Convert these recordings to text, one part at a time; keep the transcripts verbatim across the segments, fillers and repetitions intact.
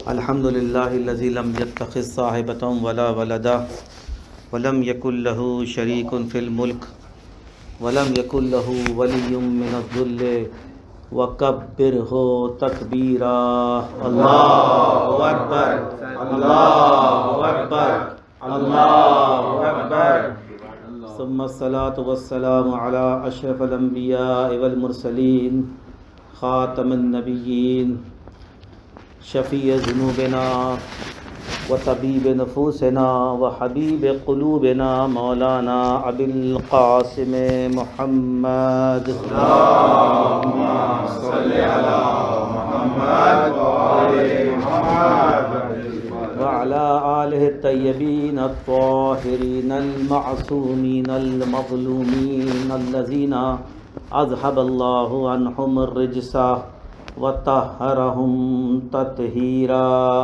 الحمد للہ الذی لم یتخذ صاحبۃ ولا ولدا ولم یکن لہ شریک فی الملک ولم یکن لہ ولی من الذل وکبرہ تکبیرا۔ اللہ اکبر اللہ اکبر اللہ اکبر۔ ثم الصلاة والسلام علی اشرف الانبیاء والمرسلین خاتم النبیین شفیع ذنوبنا وطبیب نفوسنا وحبیب قلوبنا مولانا ابی القاسم محمد اللہم صلی علی محمد وعلی آلہ الطیبین الطاہرین المعصومین المظلومین الذین اذهب اللہ عنہم الرجس وطہرہم تطہیرا۔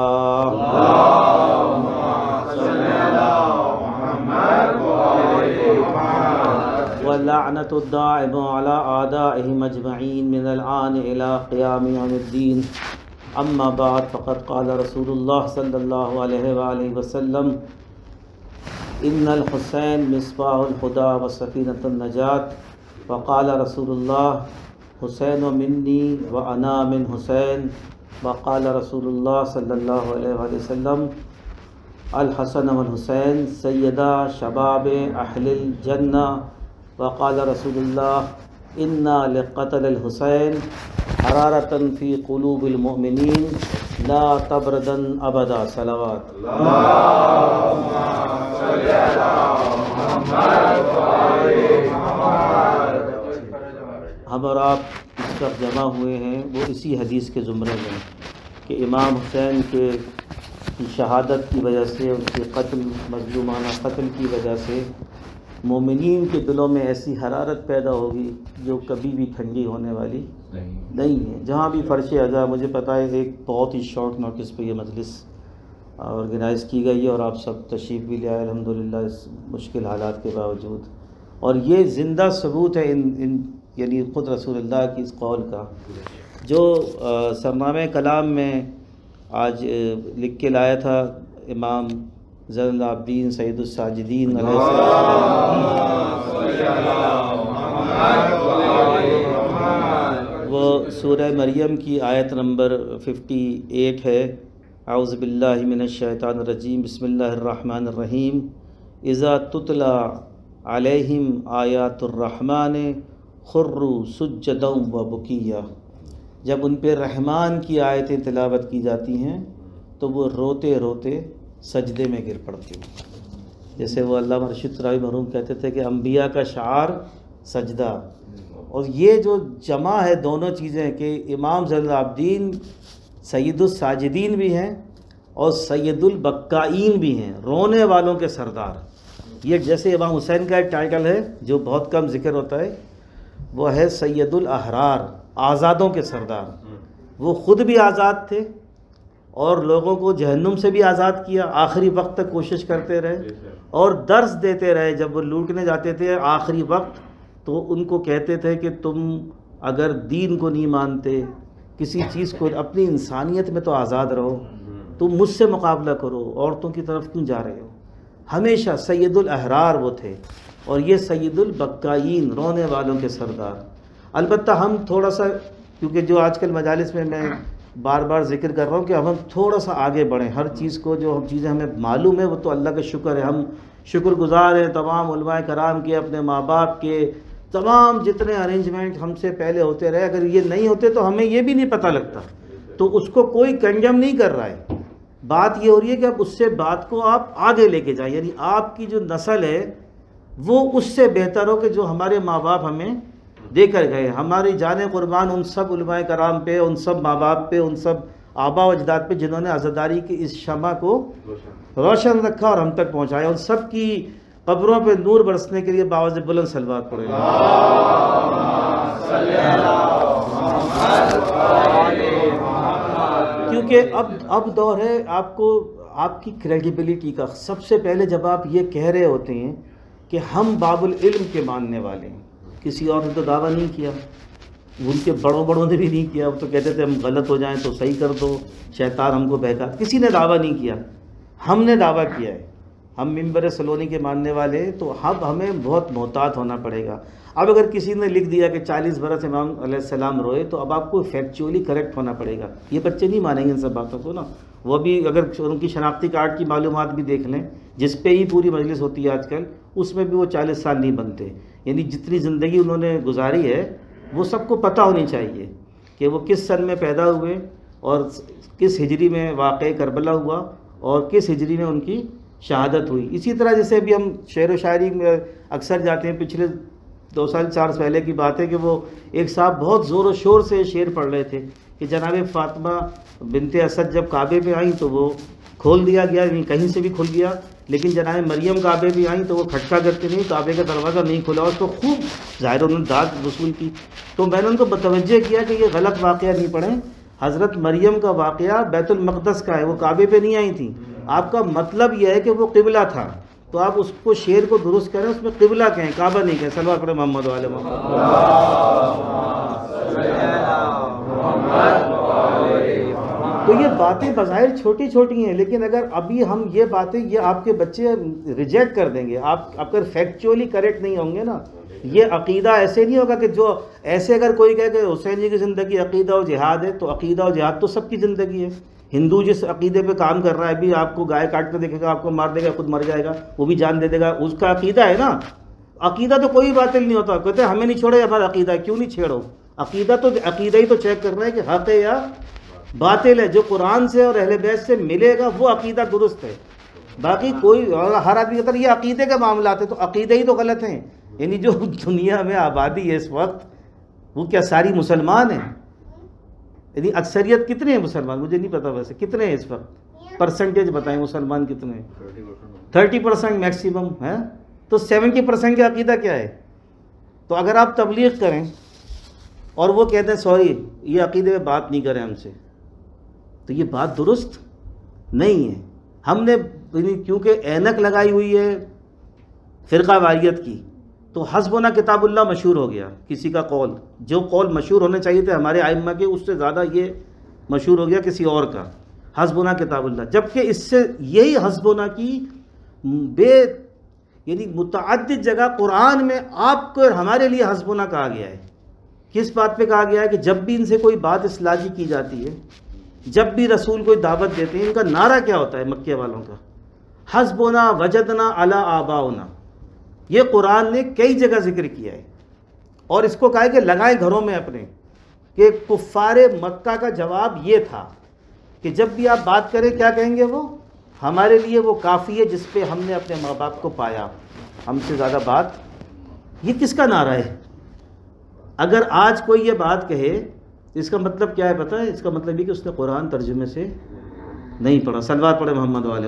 اللہم صلی علی محمد وآل محمد واللعنۃ الدائم علی اعدائہم اجمعین من الآن الی قیام یوم الدین۔ اما بعد فقد قال رسول اللہ صلی اللہ علیہ وآلہ وسلم ان الحسین مصباح الہدی وسفینۃ النجات۔ وقال رسول اللہ حسین منی و انا من حسین۔ وقال رسول اللہ صلی اللہ علیہ وآلہ وسلم الحسن والحسین سیدا شباب اہل الجنہ۔ وقال رسول اللہ انا لقتل الحسین حرارۃ فی قلوب المؤمنین لا تبردن ابدا۔ صلوات۔ اللہم صلی علی محمد وآل محمد۔ ہم اور آپ اس وقت جمع ہوئے ہیں وہ اسی حدیث کے زمرے میں کہ امام حسین کے شہادت کی وجہ سے، ان کے قتل، مظلومانہ قتل کی وجہ سے مومنین کے دلوں میں ایسی حرارت پیدا ہوگی جو کبھی بھی ٹھنڈی ہونے والی نہیں ہے۔ جہاں بھی فرش ازا، مجھے پتہ ہے ایک بہت ہی شارٹ نوٹس پہ یہ مجلس آرگنائز کی گئی ہے اور آپ سب تشریف بھی لے آئے الحمدللہ اس مشکل حالات کے باوجود، اور یہ زندہ ثبوت ہے ان ان یعنی خود رسول اللہ کی اس قول کا جو سرنامہ کلام میں آج لکھ کے لایا تھا امام زین العابدین سید الساجدین علیہ السلام۔ وہ سورہ مریم کی آیت نمبر ففٹی ایٹ ہے۔ اعوذ باللہ من الشیطان الرجیم، بسم اللہ الرحمن الرحیم۔ اذا تتلی علیہم آیات الرحمن خروا سجدا و بکیا۔ جب ان پہ رحمان کی آیتیں تلاوت کی جاتی ہیں تو وہ روتے روتے سجدے میں گر پڑتے ہیں۔ جیسے وہ علامہ رشید راوی مرحوم کہتے تھے کہ انبیاء کا شعار سجدہ، اور یہ جو جمع ہے دونوں چیزیں کہ امام زین العابدین سید الساجدین بھی ہیں اور سید البکائین بھی ہیں، رونے والوں کے سردار۔ یہ جیسے امام حسین کا ایک ٹائٹل ہے جو بہت کم ذکر ہوتا ہے، وہ ہے سید الاحرار، آزادوں کے سردار۔ وہ خود بھی آزاد تھے اور لوگوں کو جہنم سے بھی آزاد کیا، آخری وقت تک کوشش کرتے رہے اور درس دیتے رہے۔ جب وہ لوٹنے جاتے تھے آخری وقت تو ان کو کہتے تھے کہ تم اگر دین کو نہیں مانتے، کسی چیز کو، اپنی انسانیت میں تو آزاد رہو، تم مجھ سے مقابلہ کرو، عورتوں کی طرف کیوں جا رہے ہو۔ ہمیشہ سید الاحرار وہ تھے، اور یہ سید البکائین، رونے والوں کے سردار۔ البتہ ہم تھوڑا سا، کیونکہ جو آج کل مجالس میں میں بار بار ذکر کر رہا ہوں کہ ہم تھوڑا سا آگے بڑھیں، ہر چیز کو جو چیزیں ہمیں معلوم ہے وہ تو اللہ کا شکر ہے، ہم شکر گزار ہیں تمام علماء کرام کے، اپنے ماں باپ کے، تمام جتنے ارینجمنٹ ہم سے پہلے ہوتے رہے، اگر یہ نہیں ہوتے تو ہمیں یہ بھی نہیں پتہ لگتا، تو اس کو کوئی کنڈم نہیں کر رہا ہے۔ بات یہ ہو رہی ہے کہ اب اس سے بات کو آپ آگے لے کے جائیں، یعنی آپ کی جو نسل ہے وہ اس سے بہتر ہو کہ جو ہمارے ماں باپ ہمیں دے کر گئے۔ ہماری جان قربان ان سب علماء کرام پہ، ان سب ماں باپ پہ، ان سب آبا و اجداد پہ جنہوں نے عزاداری کی اس شمع کو روشن رکھا اور ہم تک پہنچایا۔ ان سب کی قبروں پہ نور برسنے کے لیے باوجہ بلند صلوات پڑھیں۔ کیونکہ اب اب دور ہے آپ کو، آپ کی کریڈیبلٹی کا۔ سب سے پہلے جب آپ یہ کہہ رہے ہوتے ہیں کہ ہم باب العلم کے ماننے والے ہیں، کسی اور نے تو دعویٰ نہیں کیا، ان کے بڑوں بڑوں نے بھی نہیں کیا، وہ تو کہتے تھے ہم غلط ہو جائیں تو صحیح کر دو، شیطان ہم کو بہکا، کسی نے دعویٰ نہیں کیا، ہم نے دعویٰ کیا ہے، ہم منبر سلونی کے ماننے والے، تو اب ہمیں بہت محتاط ہونا پڑے گا۔ اب اگر کسی نے لکھ دیا کہ چالیس برس امام علیہ السلام روئے، تو اب آپ کو فیکچولی کریکٹ ہونا پڑے گا، یہ بچے نہیں مانیں گے ان سب باتوں کو نا۔ وہ بھی اگر ان کی شناختی کارڈ کی معلومات بھی دیکھ لیں، جس پہ ہی پوری مجلس ہوتی ہے آج کل، اس میں بھی وہ چالیس سال نہیں بنتے، یعنی جتنی زندگی انہوں نے گزاری ہے وہ سب کو پتہ ہونی چاہیے کہ وہ کس سن میں پیدا ہوئے اور کس ہجری میں واقع کربلا ہوا اور کس ہجری میں ان کی شہادت ہوئی۔ اسی طرح جیسے ابھی ہم شعر و شاعری میں اکثر جاتے ہیں، پچھلے دو سال چار سال پہلے کی بات ہے کہ وہ ایک صاحب بہت زور و شور سے شعر پڑھ رہے تھے کہ جناب فاطمہ بنت اسد جب کعبے پہ آئیں تو وہ کھول دیا گیا، یعنی کہیں سے بھی کھل گیا، لیکن جناب مریم کعبے پہ آئیں تو وہ کھٹکا کرتے نہیں، کعبے کا دروازہ نہیں کھلا، اس کو خوب ظاہر انہوں نے داد وصول کی۔ تو میں نے ان کو متوجہ کیا کہ یہ غلط واقعہ نہیں پڑھیں، حضرت مریم کا واقعہ بیت المقدس کا ہے، وہ کعبے پہ نہیں آئی تھیں، آپ کا مطلب یہ ہے کہ وہ قبلہ تھا، تو آپ اس کو شعر کو درست کریں، اس میں قبلہ کہیں، کعبہ نہیں کہیں۔ صلوات پڑھیں محمد وعلی محمد۔ تو یہ باتیں بظاہر چھوٹی چھوٹی ہیں، لیکن اگر ابھی ہم یہ باتیں، یہ آپ کے بچے ریجیکٹ کر دیں گے، آپ اگر فیکچولی کریکٹ نہیں ہوں گے نا، یہ عقیدہ ایسے نہیں ہوگا کہ جو ایسے اگر کوئی کہے کہ حسین جی کی زندگی عقیدہ و جہاد ہے، تو عقیدہ و جہاد تو سب کی زندگی ہے۔ ہندو جس عقیدے پہ کام کر رہا ہے، بھی آپ کو گائے کاٹ کے دیکھے گا، آپ کو مار دے گا، خود مر جائے گا، وہ بھی جان دے دے گا، اس کا عقیدہ ہے نا۔ عقیدہ تو کوئی باطل نہیں ہوتا، کہتے ہیں ہمیں نہیں چھوڑے، ہمارا عقیدہ ہے، کیوں نہیں چھیڑو؟ عقیدہ تو عقیدہ ہی تو چیک کرنا ہے کہ حق ہے یا باطل ہے، جو قرآن سے اور اہل بیت سے ملے گا وہ عقیدہ درست ہے۔ باقی کوئی ہر آدمی کہتا ہے یہ عقیدے کے معاملات ہیں، تو عقیدے ہی تو غلط ہیں۔ یعنی جو دنیا میں آبادی ہے اس وقت، وہ کیا ساری مسلمان ہیں؟ یعنی اکثریت کتنے ہیں مسلمان؟ مجھے نہیں پتا ویسے کتنے ہیں اس وقت، پرسنٹیج بتائیں مسلمان کتنے ہیں؟ تھرٹی پرسینٹ میکسیمم ہے، تو سیونٹی پرسینٹ کا عقیدہ کیا ہے؟ تو اگر آپ تبلیغ کریں اور وہ کہتے ہیں سوری یہ عقیدے میں بات نہیں کریں ہم سے، تو یہ بات درست نہیں ہے۔ ہم نے کیونکہ اینک لگائی ہوئی ہے فرقہ واریت کی، تو حسبنا کتاب اللہ مشہور ہو گیا، کسی کا قول، جو قول مشہور ہونے چاہیے تھے ہمارے ائمہ کے، اس سے زیادہ یہ مشہور ہو گیا کسی اور کا، حسبنا کتاب اللہ، جبکہ اس سے یہی حسبنا کی بے یعنی متعدد جگہ قرآن میں آپ کو اور ہمارے لیے حسبنا کہا گیا ہے۔ کس بات پہ کہا گیا ہے؟ کہ جب بھی ان سے کوئی بات اصلاحی کی جاتی ہے، جب بھی رسول کوئی دعوت دیتے ہیں، ان کا نعرہ کیا ہوتا ہے مکہ والوں کا؟ حسبنا وجدنا علی آباؤنا۔ یہ قرآن نے کئی جگہ ذکر کیا ہے، اور اس کو کہا ہے کہ لگائیں گھروں میں اپنے، کہ کفار مکہ کا جواب یہ تھا کہ جب بھی آپ بات کریں کیا کہیں گے؟ وہ ہمارے لیے وہ کافی ہے جس پہ ہم نے اپنے ماں باپ کو پایا، ہم سے زیادہ بات۔ یہ کس کا نعرہ ہے؟ اگر آج کوئی یہ بات کہے اس کا مطلب کیا ہے پتہ ہے؟ اس کا مطلب یہ کہ اس نے قرآن ترجمے سے نہیں پڑھا۔ صلوات پڑھے محمد والے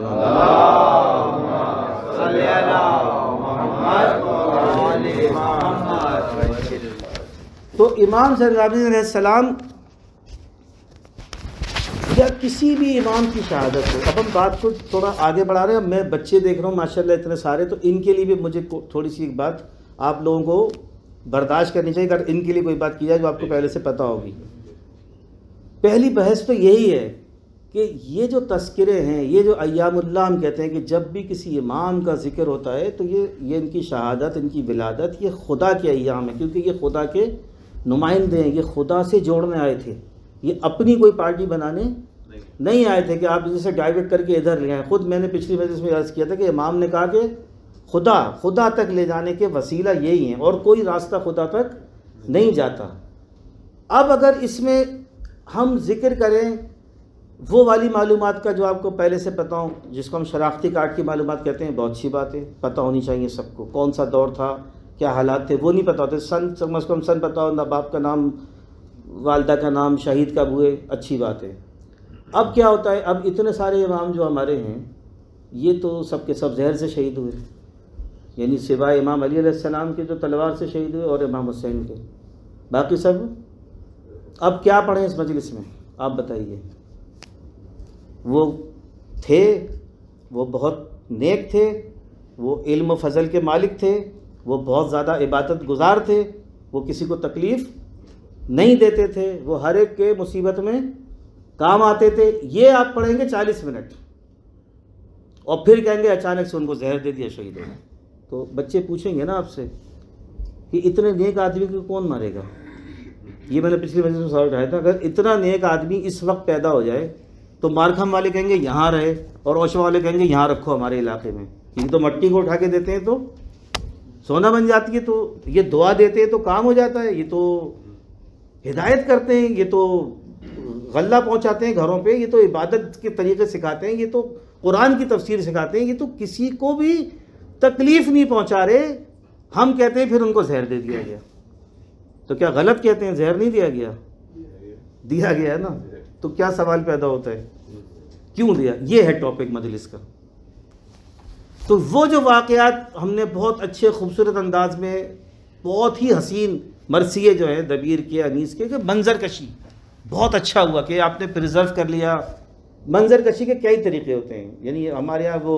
تو امام زرقابی علیہ السلام یا کسی بھی امام کی شہادت ہو، اب ہم بات کو تھوڑا آگے بڑھا رہے ہیں، میں بچے دیکھ رہا ہوں ماشاءاللہ اتنے سارے، تو ان کے لیے بھی مجھے تھوڑی سی ایک بات آپ لوگوں کو برداشت کرنی چاہیے، اگر ان کے لیے کوئی بات کی جائے جو آپ کو پہلے سے پتہ ہوگی۔ پہلی بحث تو یہی ہے کہ یہ جو تذکرے ہیں، یہ جو ایام اللہ ہم کہتے ہیں کہ جب بھی کسی امام کا ذکر ہوتا ہے تو یہ یہ ان کی شہادت، ان کی ولادت، یہ خدا کے ایام ہیں، کیونکہ یہ خدا کے نمائندے ہیں، یہ خدا سے جوڑنے آئے تھے، یہ اپنی کوئی پارٹی بنانے نہیں آئے تھے کہ آپ جسے ڈائیورٹ کر کے ادھر لے آئیں۔ خود میں نے پچھلی مجلس میں عرض کیا تھا کہ امام نے کہا کہ خدا خدا تک لے جانے کے وسیلہ یہی ہیں، اور کوئی راستہ خدا تک نہیں جاتا۔ اب اگر اس میں ہم ذکر کریں وہ والی معلومات کا جو آپ کو پہلے سے پتہ ہو، جس کو ہم شناختی کارڈ کی معلومات کہتے ہیں، بہت اچھی بات ہے، پتہ ہونی چاہیے سب کو، کون سا دور تھا، کیا حالات تھے، وہ نہیں پتہ ہوتے، سن کم از کم سن پتہ ہو، نہ باپ کا نام، والدہ کا نام، شہید کب ہوئے، اچھی بات ہے۔ اب کیا ہوتا ہے، اب اتنے سارے امام جو ہمارے ہیں یہ تو سب کے سب زہر سے شہید ہوئے، یعنی سوائے امام علی علیہ السلام کے جو تلوار سے شہید ہوئے اور امام حسین کے، باقی سب۔ اب کیا پڑھیں اس مجلس میں آپ بتائیے؟ وہ تھے، وہ بہت نیک تھے، وہ علم و فضل کے مالک تھے، وہ بہت زیادہ عبادت گزار تھے، وہ کسی کو تکلیف نہیں دیتے تھے، وہ ہر ایک کے مصیبت میں کام آتے تھے. یہ آپ پڑھیں گے چالیس منٹ اور پھر کہیں گے اچانک سے ان کو زہر دے دیا شہید ہو گئے. تو بچے پوچھیں گے نا آپ سے کہ اتنے نیک آدمی کو کون مارے گا. یہ میں نے پچھلی وجہ سے سوال اٹھایا تھا، اگر اتنا نیک آدمی اس وقت پیدا ہو جائے تو مارکھم والے کہیں گے یہاں رہے اور اوشا والے کہیں گے یہاں رکھو ہمارے علاقے میں. یہ تو مٹی کو اٹھا کے دیتے ہیں تو سونا بن جاتی ہے، تو یہ دعا دیتے ہیں تو کام ہو جاتا ہے. یہ تو ہدایت کرتے ہیں، یہ تو غلہ پہنچاتے ہیں گھروں پہ، یہ تو عبادت کے طریقے سکھاتے ہیں، یہ تو قرآن کی تفسیر سکھاتے ہیں، یہ تو کسی کو بھی تکلیف نہیں پہنچا رہے. ہم کہتے ہیں پھر ان کو زہر دے دیا گیا. تو کیا غلط کہتے ہیں؟ زہر نہیں دیا گیا، دیا گیا ہے نا. تو کیا سوال پیدا ہوتا ہے کیوں دیا؟ یہ ہے ٹاپک مجلس کا. تو وہ جو واقعات ہم نے بہت اچھے خوبصورت انداز میں، بہت ہی حسین مرثیے جو ہیں دبیر کے انیس کے، کہ منظر کشی بہت اچھا ہوا کہ آپ نے پریزرو کر لیا. منظر کشی کے کئی طریقے ہوتے ہیں. یعنی ہمارے یہاں وہ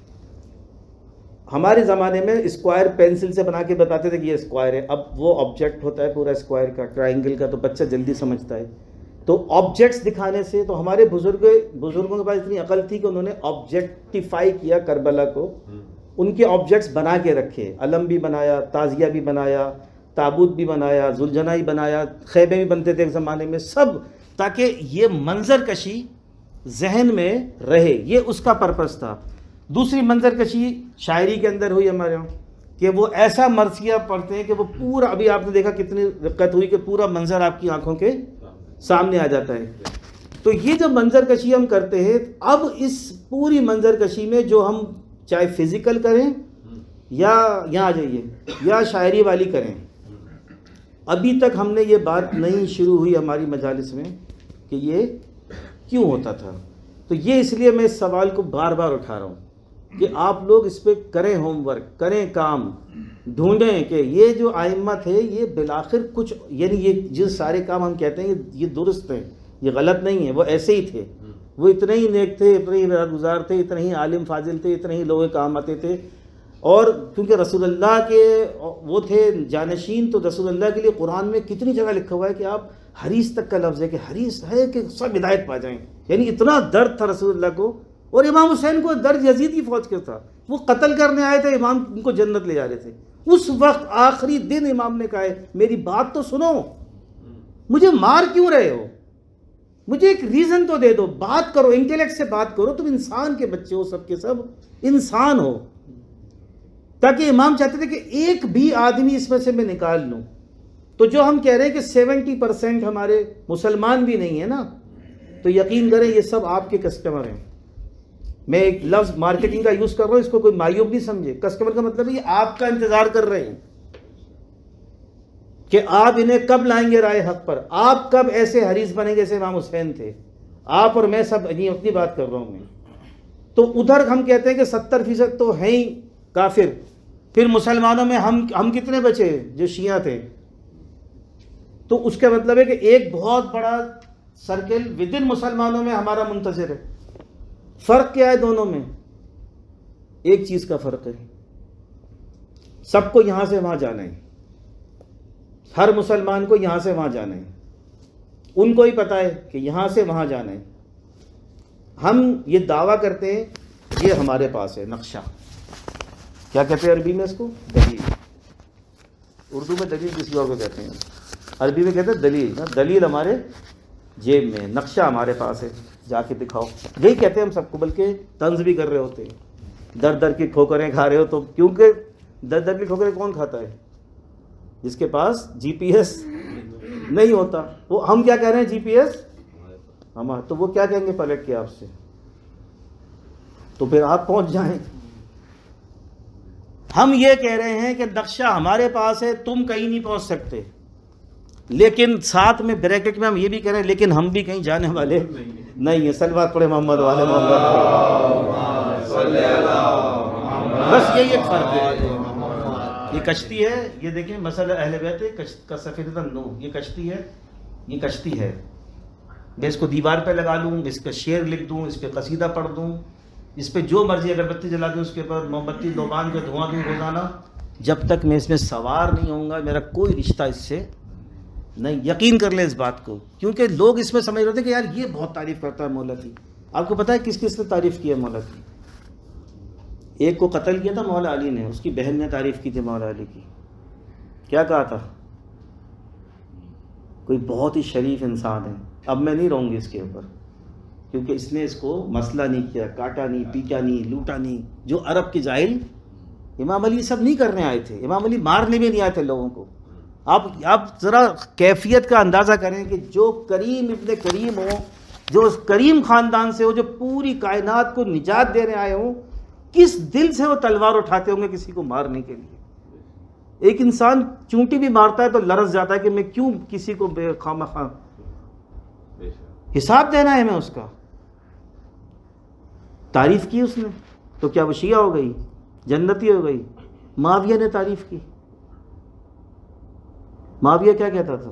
ہمارے زمانے میں اسکوائر پینسل سے بنا کے بتاتے تھے کہ یہ اسکوائر ہے. اب وہ آبجیکٹ ہوتا ہے پورا اسکوائر کا، ٹرائنگل کا، تو بچہ جلدی سمجھتا ہے. تو آبجیکٹس دکھانے سے تو ہمارے بزرگ بزرگوں کے پاس اتنی عقل تھی کہ انہوں نے آبجیکٹیفائی کیا کربلا کو. ان کے آبجیکٹس بنا کے رکھے، علم بھی بنایا، تعزیہ بھی بنایا، تابوت بھی بنایا، ذوالجناح بھی بنایا، خیمے بھی بنتے تھے ایک زمانے میں، سب تاکہ یہ منظر کشی ذہن میں رہے. یہ اس کا پرپس تھا. دوسری منظر کشی شاعری کے اندر ہوئی ہمارے یہاں کہ وہ ایسا مرثیہ پڑھتے ہیں کہ وہ پورا، ابھی آپ نے دیکھا کتنی دقت ہوئی کہ پورا منظر آپ کی آنکھوں کے سامنے آ جاتا ہے. تو یہ جو منظر کشی ہم کرتے ہیں، اب اس پوری منظر کشی میں جو ہم چاہے فزیکل کریں یا یہاں آ جائیے یا شاعری والی کریں، ابھی تک ہم نے یہ بات نہیں شروع ہوئی ہماری مجالس میں کہ یہ کیوں ہوتا تھا. تو یہ اس لیے میں اس سوال کو بار بار اٹھا رہا ہوں کہ آپ لوگ اس پہ کریں ہوم ورک، کریں کام، ڈھونڈیں کہ یہ جو ائمہ تھے یہ بالآخر کچھ، یعنی یہ جو سارے کام ہم کہتے ہیں یہ درست ہیں، یہ غلط نہیں ہے. وہ ایسے ہی تھے، وہ اتنے ہی نیک تھے، اتنے ہی عبادت گزار تھے، اتنے ہی عالم فاضل تھے، اتنے ہی لوگ کام آتے تھے. اور کیونکہ رسول اللہ کے وہ تھے جانشین، تو رسول اللہ کے لیے قرآن میں کتنی جگہ لکھا ہوا ہے کہ آپ حریص تک کا لفظ ہے کہ حریص ہے کہ سب ہدایت پا جائیں. یعنی اتنا درد تھا رسول اللہ کو. اور امام حسین کو درد یزید کی فوج کے تھا، وہ قتل کرنے آئے تھے، امام ان کو جنت لے جا رہے تھے. اس وقت آخری دن امام نے کہا ہے میری بات تو سنو، مجھے مار کیوں رہے ہو، مجھے ایک ریزن تو دے دو، بات کرو، انٹیلیکٹ سے بات کرو، تم انسان کے بچے ہو، سب کے سب انسان ہو. تاکہ امام چاہتے تھے کہ ایک بھی آدمی اس میں سے میں نکال لوں. تو جو ہم کہہ رہے ہیں کہ سیونٹی پرسینٹ ہمارے مسلمان بھی نہیں ہیں نا، تو یقین کریں یہ سب آپ کے کسٹمر ہیں. میں ایک لفظ مارکیٹنگ کا یوز کر رہا ہوں، اس کو کوئی معیوب نہیں سمجھے. کسٹمر کا مطلب ہے یہ آپ کا انتظار کر رہے ہیں کہ آپ انہیں کب لائیں گے رائے حق پر، آپ کب ایسے حریص بنیں گے جیسے امام حسین تھے. آپ اور میں سب نہیں، اپنی بات کر رہا ہوں میں. تو ادھر ہم کہتے ہیں کہ ستر فیصد تو ہیں ہی کافر. پھر مسلمانوں میں ہم ہم کتنے بچے جو شیعہ تھے. تو اس کا مطلب ہے کہ ایک بہت بڑا سرکل ود ان مسلمانوں میں ہمارا منتظر ہے. فرق کیا ہے دونوں میں؟ ایک چیز کا فرق ہے، سب کو یہاں سے وہاں جانا ہے. ہر مسلمان کو یہاں سے وہاں جانا ہے. ان کو ہی پتہ ہے کہ یہاں سے وہاں جانا ہے. ہم یہ دعویٰ کرتے ہیں یہ ہمارے پاس ہے نقشہ. کیا کہتے ہیں عربی میں اس کو؟ دلیل. اردو میں دلیل کسی اور کو کہتے ہیں، عربی میں کہتے ہیں دلیل. دلیل ہمارے جیب میں، نقشہ ہمارے پاس ہے، جا کے دکھاؤ. یہی کہتے ہیں ہم سب کو، بلکہ طنز بھی کر رہے ہوتے ہیں. در در کی ٹھوکریں کھا رہے ہو تو، کیونکہ در در کی ٹھوکریں کون کھاتا ہے؟ جس کے پاس جی پی ایس نہیں ہوتا. وہ ہم کیا کہہ رہے ہیں؟ جی پی ایس ہمارا. تو وہ کیا کہیں گے پلٹ کے آپ سے؟ تو پھر آپ پہنچ جائیں. ہم یہ کہہ رہے ہیں کہ نقشہ ہمارے پاس ہے، تم کہیں نہیں پہنچ سکتے. لیکن ساتھ میں بریکٹ میں ہم یہ بھی کہہ رہے ہیں لیکن ہم بھی کہیں جانے والے نہیں ہیں. صلوات پڑھے محمد والے محمد. بس یہی ایک فرق ہے. یہ کشتی ہے، یہ دیکھیں مسئلہ اہل بیت کا سفینۃ نوح، یہ کشتی ہے، یہ کشتی ہے. میں اس کو دیوار پہ لگا لوں، اس کا شعر لکھ دوں، اس پہ قصیدہ پڑھ دوں، اس پہ جو مرضی اگربتی جلا دوں، اس کے اوپر موم بتی دوبان کا دھواں دوں روزانہ، جب تک میں اس میں سوار نہیں ہوں گا میرا کوئی رشتہ اس سے نہیں، یقین کر لیں اس بات کو، کیونکہ لوگ اس میں سمجھ رہے تھے کہ یار یہ بہت تعریف کرتا ہے مولا کی. آپ کو پتہ ہے کس کس نے تعریف کی ہے مولا کی؟ ایک کو قتل کیا تھا مولا علی نے، اس کی بہن نے تعریف کی تھی مولا علی کی. کیا کہا تھا؟ کوئی بہت ہی شریف انسان ہے. اب میں نہیں رہوں گی اس کے اوپر، کیونکہ اس نے اس کو مسئلہ نہیں کیا، کاٹا نہیں، پیٹا نہیں، لوٹا نہیں. جو عرب کے جاہل، امام علی سب نہیں کرنے آئے تھے، امام علی مارنے بھی نہیں آئے تھے لوگوں کو. آپ آپ ذرا کیفیت کا اندازہ کریں کہ جو کریم ابن کریم ہو، جو اس کریم خاندان سے ہو، جو پوری کائنات کو نجات دینے آئے ہوں، کس دل سے وہ تلوار اٹھاتے ہوں گے کسی کو مارنے کے لیے. ایک انسان چونٹی بھی مارتا ہے تو لرز جاتا ہے کہ میں کیوں کسی کو بے خواہ خواہ حساب دینا ہے میں اس کا. تعریف کی اس نے تو کیا وہ شیعہ ہو گئی، جنتی ہو گئی؟ معاویہ نے تعریف کی. معاویہ کیا کہتا تھا؟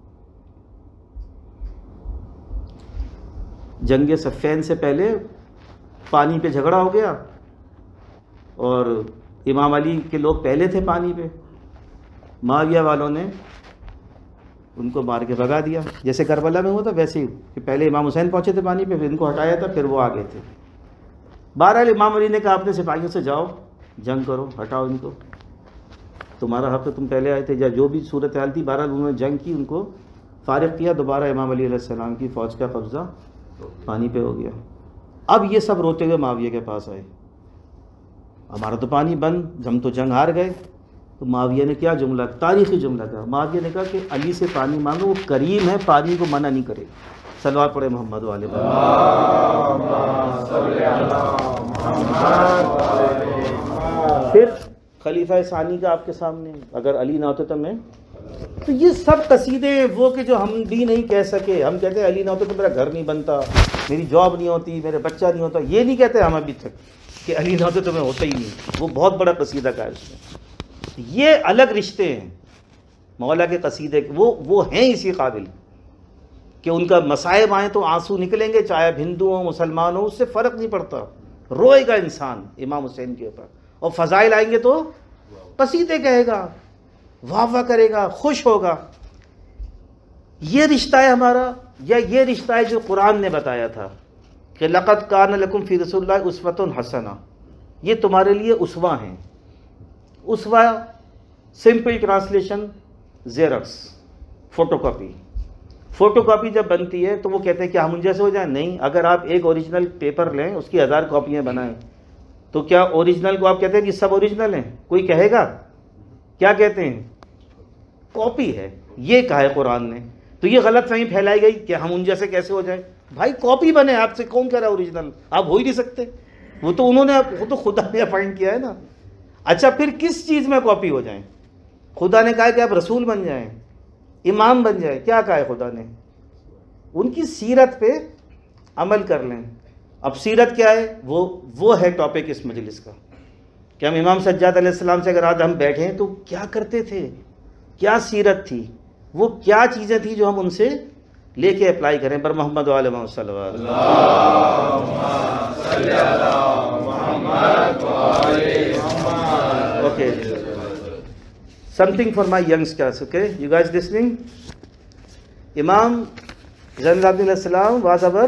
جنگ صفین سے پہلے پانی پہ جھگڑا ہو گیا اور امام علی کے لوگ پہلے تھے پانی پہ. معاویہ والوں نے ان کو مار کے بھگا دیا، جیسے کربلا میں ہوا تھا ویسے ہی کہ پہلے امام حسین پہنچے تھے پانی پہ، پھر ان کو ہٹایا تھا، پھر وہ آگے تھے. بہرحال امام علی نے کہا اپنے سپاہیوں سے جاؤ جنگ کرو، ہٹاؤ ان کو، تمہارا حق ہے، تم پہلے آئے تھے، یا جو بھی صورتحال تھی. بہرحال انہوں نے جنگ کی، ان کو فارغ کیا. دوبارہ امام علی علیہ السلام کی فوج کا قبضہ پانی پہ ہو گیا. اب یہ سب روتے ہوئے معاویہ کے پاس آئے، ہمارا تو پانی بند، ہم تو جنگ ہار گئے. تو معاویہ نے کیا جملہ، تاریخی جملہ کہا. معاویہ نے کہا کہ علی سے پانی مانگو، وہ کریم ہے، پانی کو منع نہیں کرے. صلوات پڑھے محمد والے. پھر خلیفہ ثانی کا آپ کے سامنے، اگر علی نہ ہوتے تو میں. تو یہ سب قصیدے وہ کہ جو ہم بھی نہیں کہہ سکے. ہم کہتے ہیں علی نہ ہوتے تو میرا گھر نہیں بنتا، میری جاب نہیں ہوتی، میرے بچہ نہیں ہوتا. یہ نہیں کہتے ہم ابھی تک کہ علی نہ ہوتے تو میں ہوتا ہی نہیں. وہ بہت بڑا قصیدہ کا ہے اس میں. یہ الگ رشتے ہیں مولا کے قصیدے، وہ وہ ہیں اسی قابل کہ ان کا مصائب آئیں تو آنسو نکلیں گے، چاہے ہندو ہوں مسلمان ہوں، اس سے فرق نہیں پڑتا. روئے گا انسان امام حسین کے اوپر. اور فضائل آئیں گے تو قصیدے کہے گا، واہ واہ کرے گا، خوش ہوگا. یہ رشتہ ہے ہمارا، یا یہ رشتہ ہے جو قرآن نے بتایا تھا کہ لقد کان لکم فی رسول اللہ اسوۃ حسنہ. یہ تمہارے لیے اسوہ ہیں. اسوہ simple translation xerox, photocopy. Photocopy جب بنتی ہے تو وہ کہتے ہیں کہ ہم ان جیسے ہو جائیں. نہیں، اگر آپ ایک اوریجنل پیپر لیں، اس کی ہزار کاپیاں بنائیں، تو کیا اوریجنل کو آپ کہتے ہیں کہ سب اوریجنل ہیں؟ کوئی کہے گا؟ کیا کہتے ہیں؟ کاپی ہے. یہ کہا ہے قرآن نے. تو یہ غلط فہمی پھیلائی گئی کہ ہم ان جیسے کیسے ہو جائیں. بھائی کاپی بنے، آپ سے کون کہہ رہا ہے اوریجنل؟ آپ ہو ہی نہیں سکتے. وہ تو انہوں نے، وہ تو خدا نے اپائنٹ کیا ہے نا. اچھا پھر کس چیز میں کاپی ہو جائیں؟ خدا نے کہا کہ آپ رسول بن جائیں، امام بن جائیں. کیا کہا ہے خدا نے؟ ان کی سیرت پہ عمل کر لیں. اب سیرت کیا ہے؟ وہ وہ ہے ٹاپک اس مجلس کا کہ ہم امام سجاد علیہ السلام سے اگر آج ہم بیٹھیں تو کیا کرتے تھے، کیا سیرت تھی، وہ کیا چیزیں تھیں جو ہم ان سے لے کے اپلائی کریں. پر محمد وعلی محمد صلی اللہ علیہ وسلم. Okay, something for my youngsters, okay? You guys listening? Imam Zain al-Abidin alayhi salam was our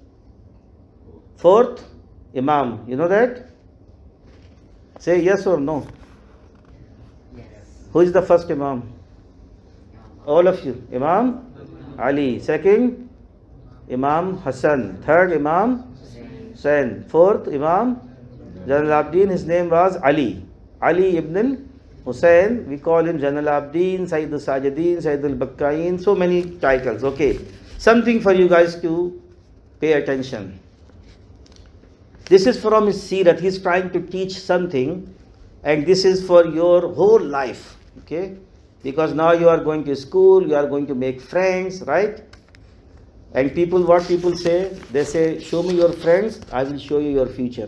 fourth Imam. You know that? Say yes or no. Yes. Who is the first Imam? All of you. Imam Ali. Second, Imam Hassan. Third, Imam Hussain. Fourth, Imam Zain al-Abidin. His name was Ali. Ali ibn al-Hussain. We call him Zain al-Abidin, Sayyid al-Sajidin, Sayyid al-Bakkain. So many titles. Okay. Something for you guys to pay attention. This is from his seerat. He is trying to teach something, and this is for your whole life. Okay? Because now you are going to school, you are going to make friends, right? And people, what people say? They say, show me your friends, I will show you your future.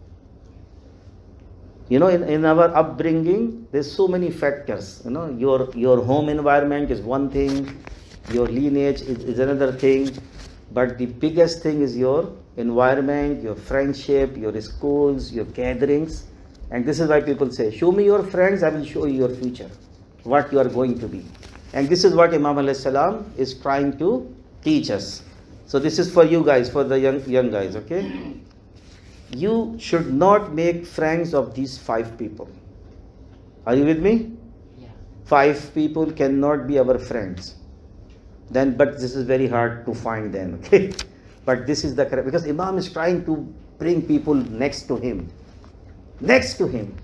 You know, in, in our upbringing, there's so many factors. You know, your your home environment is one thing, your lineage is, is another thing, but the biggest thing is your environment, your friendship, your schools, your gatherings. And this is why people say, show me your friends, I will show you your future, what you are going to be. And this is what Imam alayhi salam is trying to teach us. So this is for you guys, for the young young guys, okay? You should not make friends of these five people. Are you with me? Yeah. Five people cannot be our friends. Then, but this is very hard to find then, okay? But this is the correct, because Imam is trying to bring people next to him. Next to him.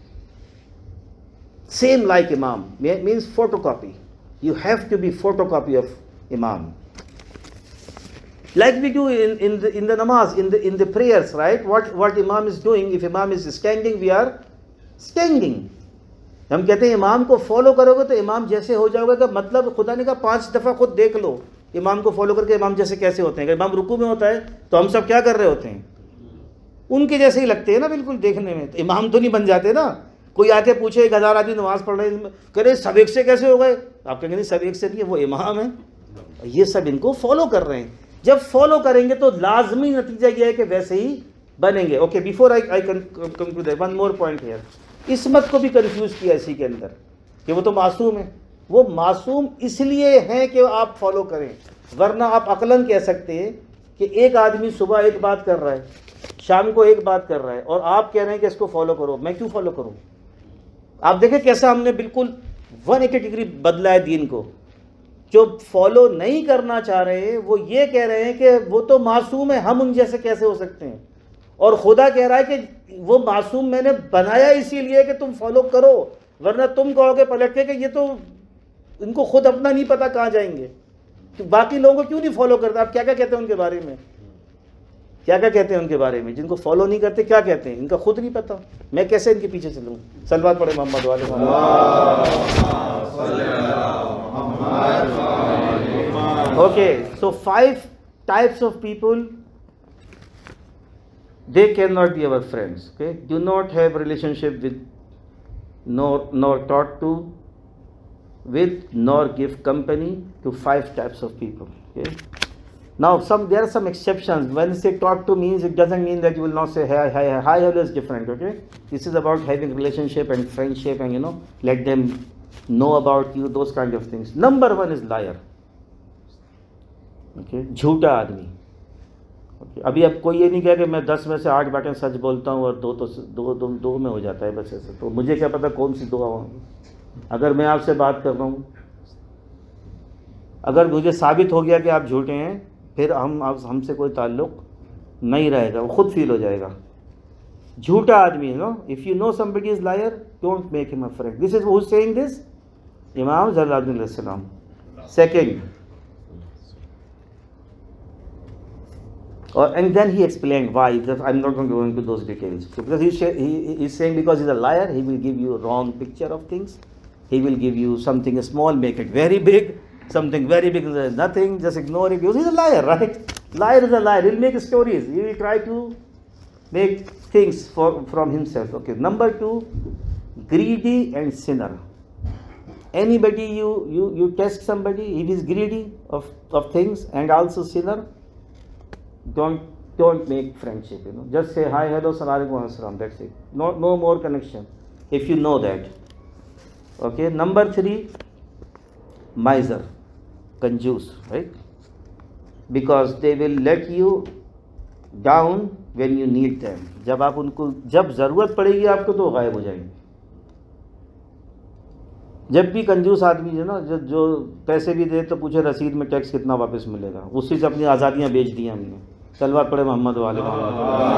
Same like Imam. Means photocopy. You have to be photocopy of Imam. Like we do in, in the in the namaz, in the in the prayers, right? What what Imam is doing, if Imam is standing, we are standing. ہم کہتے ہیں امام کو follow کرو گے تو امام جیسے ہو جاؤ گے. کا مطلب خدا نے کہا پانچ دفعہ خود دیکھ لو امام کو فالو کر کے امام جیسے کیسے ہوتے ہیں. اگر امام رکوع میں ہوتا ہے تو ہم سب کیا کر رہے ہوتے ہیں؟ ان کے جیسے ہی لگتے ہیں نا بالکل دیکھنے میں. تو امام تو نہیں بن جاتے نا. کوئی آ کے پوچھے ایک ہزار آدمی نماز پڑھ رہے ہیں, کرے سب ایک سے کیسے ہو گئے؟ آپ کہیں گے نہیں سب ایک سے نہیں ہے, وہ امام ہیں, یہ سب ان کو فالو کر رہے ہیں. جب فالو کریں گے تو لازمی نتیجہ یہ ہے کہ ویسے ہی بنیں گے. Okay, before I I conclude one more point here. Ismat کو بھی کنفیوز کیا اسی کے اندر کہ وہ تو معصوم ہے. وہ معصوم اس لیے ہیں کہ آپ فالو کریں, ورنہ آپ عقلاً کہہ سکتے ہیں کہ ایک آدمی صبح ایک بات کر رہا ہے, شام کو ایک بات کر رہا ہے, اور آپ کہہ رہے ہیں کہ اس کو فالو کرو. میں کیوں فالو کروں؟ آپ دیکھیں کیسا ہم نے بالکل ون ایٹی ڈگری بدلا ہے دین کو. جو فالو نہیں کرنا چاہ رہے ہیں وہ یہ کہہ رہے ہیں کہ وہ تو معصوم ہے, ہم ان جیسے کیسے ہو سکتے ہیں. اور خدا کہہ رہا ہے کہ وہ معصوم میں نے بنایا اسی لیے کہ تم فالو کرو, ورنہ تم کہو گے پلٹ کے کہ یہ تو ان کو خود اپنا نہیں پتا کہاں جائیں گے. تو باقی لوگوں کو کیوں نہیں فالو کرتے؟ آپ کیا کیا کہتے ہیں ان کے بارے میں؟ کیا کیا کہتے ہیں ان کے بارے میں؟ جن کو فالو نہیں کرتے کیا کہتے ہیں؟ ان کا خود نہیں پتا. میں کیسے ان کے پیچھے چلوں؟ صلوات پڑھے محمد والے. Okay, so five types of people, they cannot be our friends. Okay, do not have relationship with, nor nor taught to with, nor give company to five types of people. Okay, now some there are some exceptions. When say taught to means, it doesn't mean that you will not say hi hi hi. Hi always different. Okay, this is about having relationship and friendship, and you know, let them know about you, those kind of things. Number one is liar. Okay, جھوٹا آدمی. ابھی اب کوئی یہ نہیں کہا کہ میں دس میں سے آٹھ باتیں سچ بولتا ہوں اور دو تو دو دو, دو میں ہو جاتا ہے بس ایسے. تو مجھے کیا پتا کون سی دو ہوں. اگر میں آپ سے بات کر رہا ہوں, اگر مجھے ثابت ہو گیا کہ آپ جھوٹے ہیں, پھر ہم ہم سے کوئی تعلق نہیں رہے گا, وہ خود فیل ہو جائے گا. جھوٹا آدمی, no, if you know somebody is liar, don't make him a friend. This is who seeing دس, امام ذی العابدین علیہ السلام. Second, Or, and then he explained why. I'm not going to go into those details. Because he's, he, he's saying because he's a liar, he will give you a wrong picture of things. He will give you something small, make it very big. Something very big is nothing, just ignore it. Because he's a liar, right? Liar is a liar. He'll make stories. He will try to make things for, from himself. Okay. Number two, greedy and sinner. Anybody you, you, you test somebody, if he's greedy of, of things and also sinner, don't don't make friendship, you know. Just say hi, hello, salaam alaikum, that's it. No no more connection if you know that. Okay, number three, miser, conjuice, right? Because they will let you down when you need them. جب آپ ان کو جب ضرورت پڑے گی آپ کو تو غائب ہو جائیں گے. جب بھی کنجوس آدمی ہے نا, جو جو پیسے بھی دے تو پوچھے رسید میں ٹیکس کتنا واپس ملے گا, اسی سے اپنی آزادیاں بیچ دی ہم نے. صلوات پڑھے محمد والے محمد.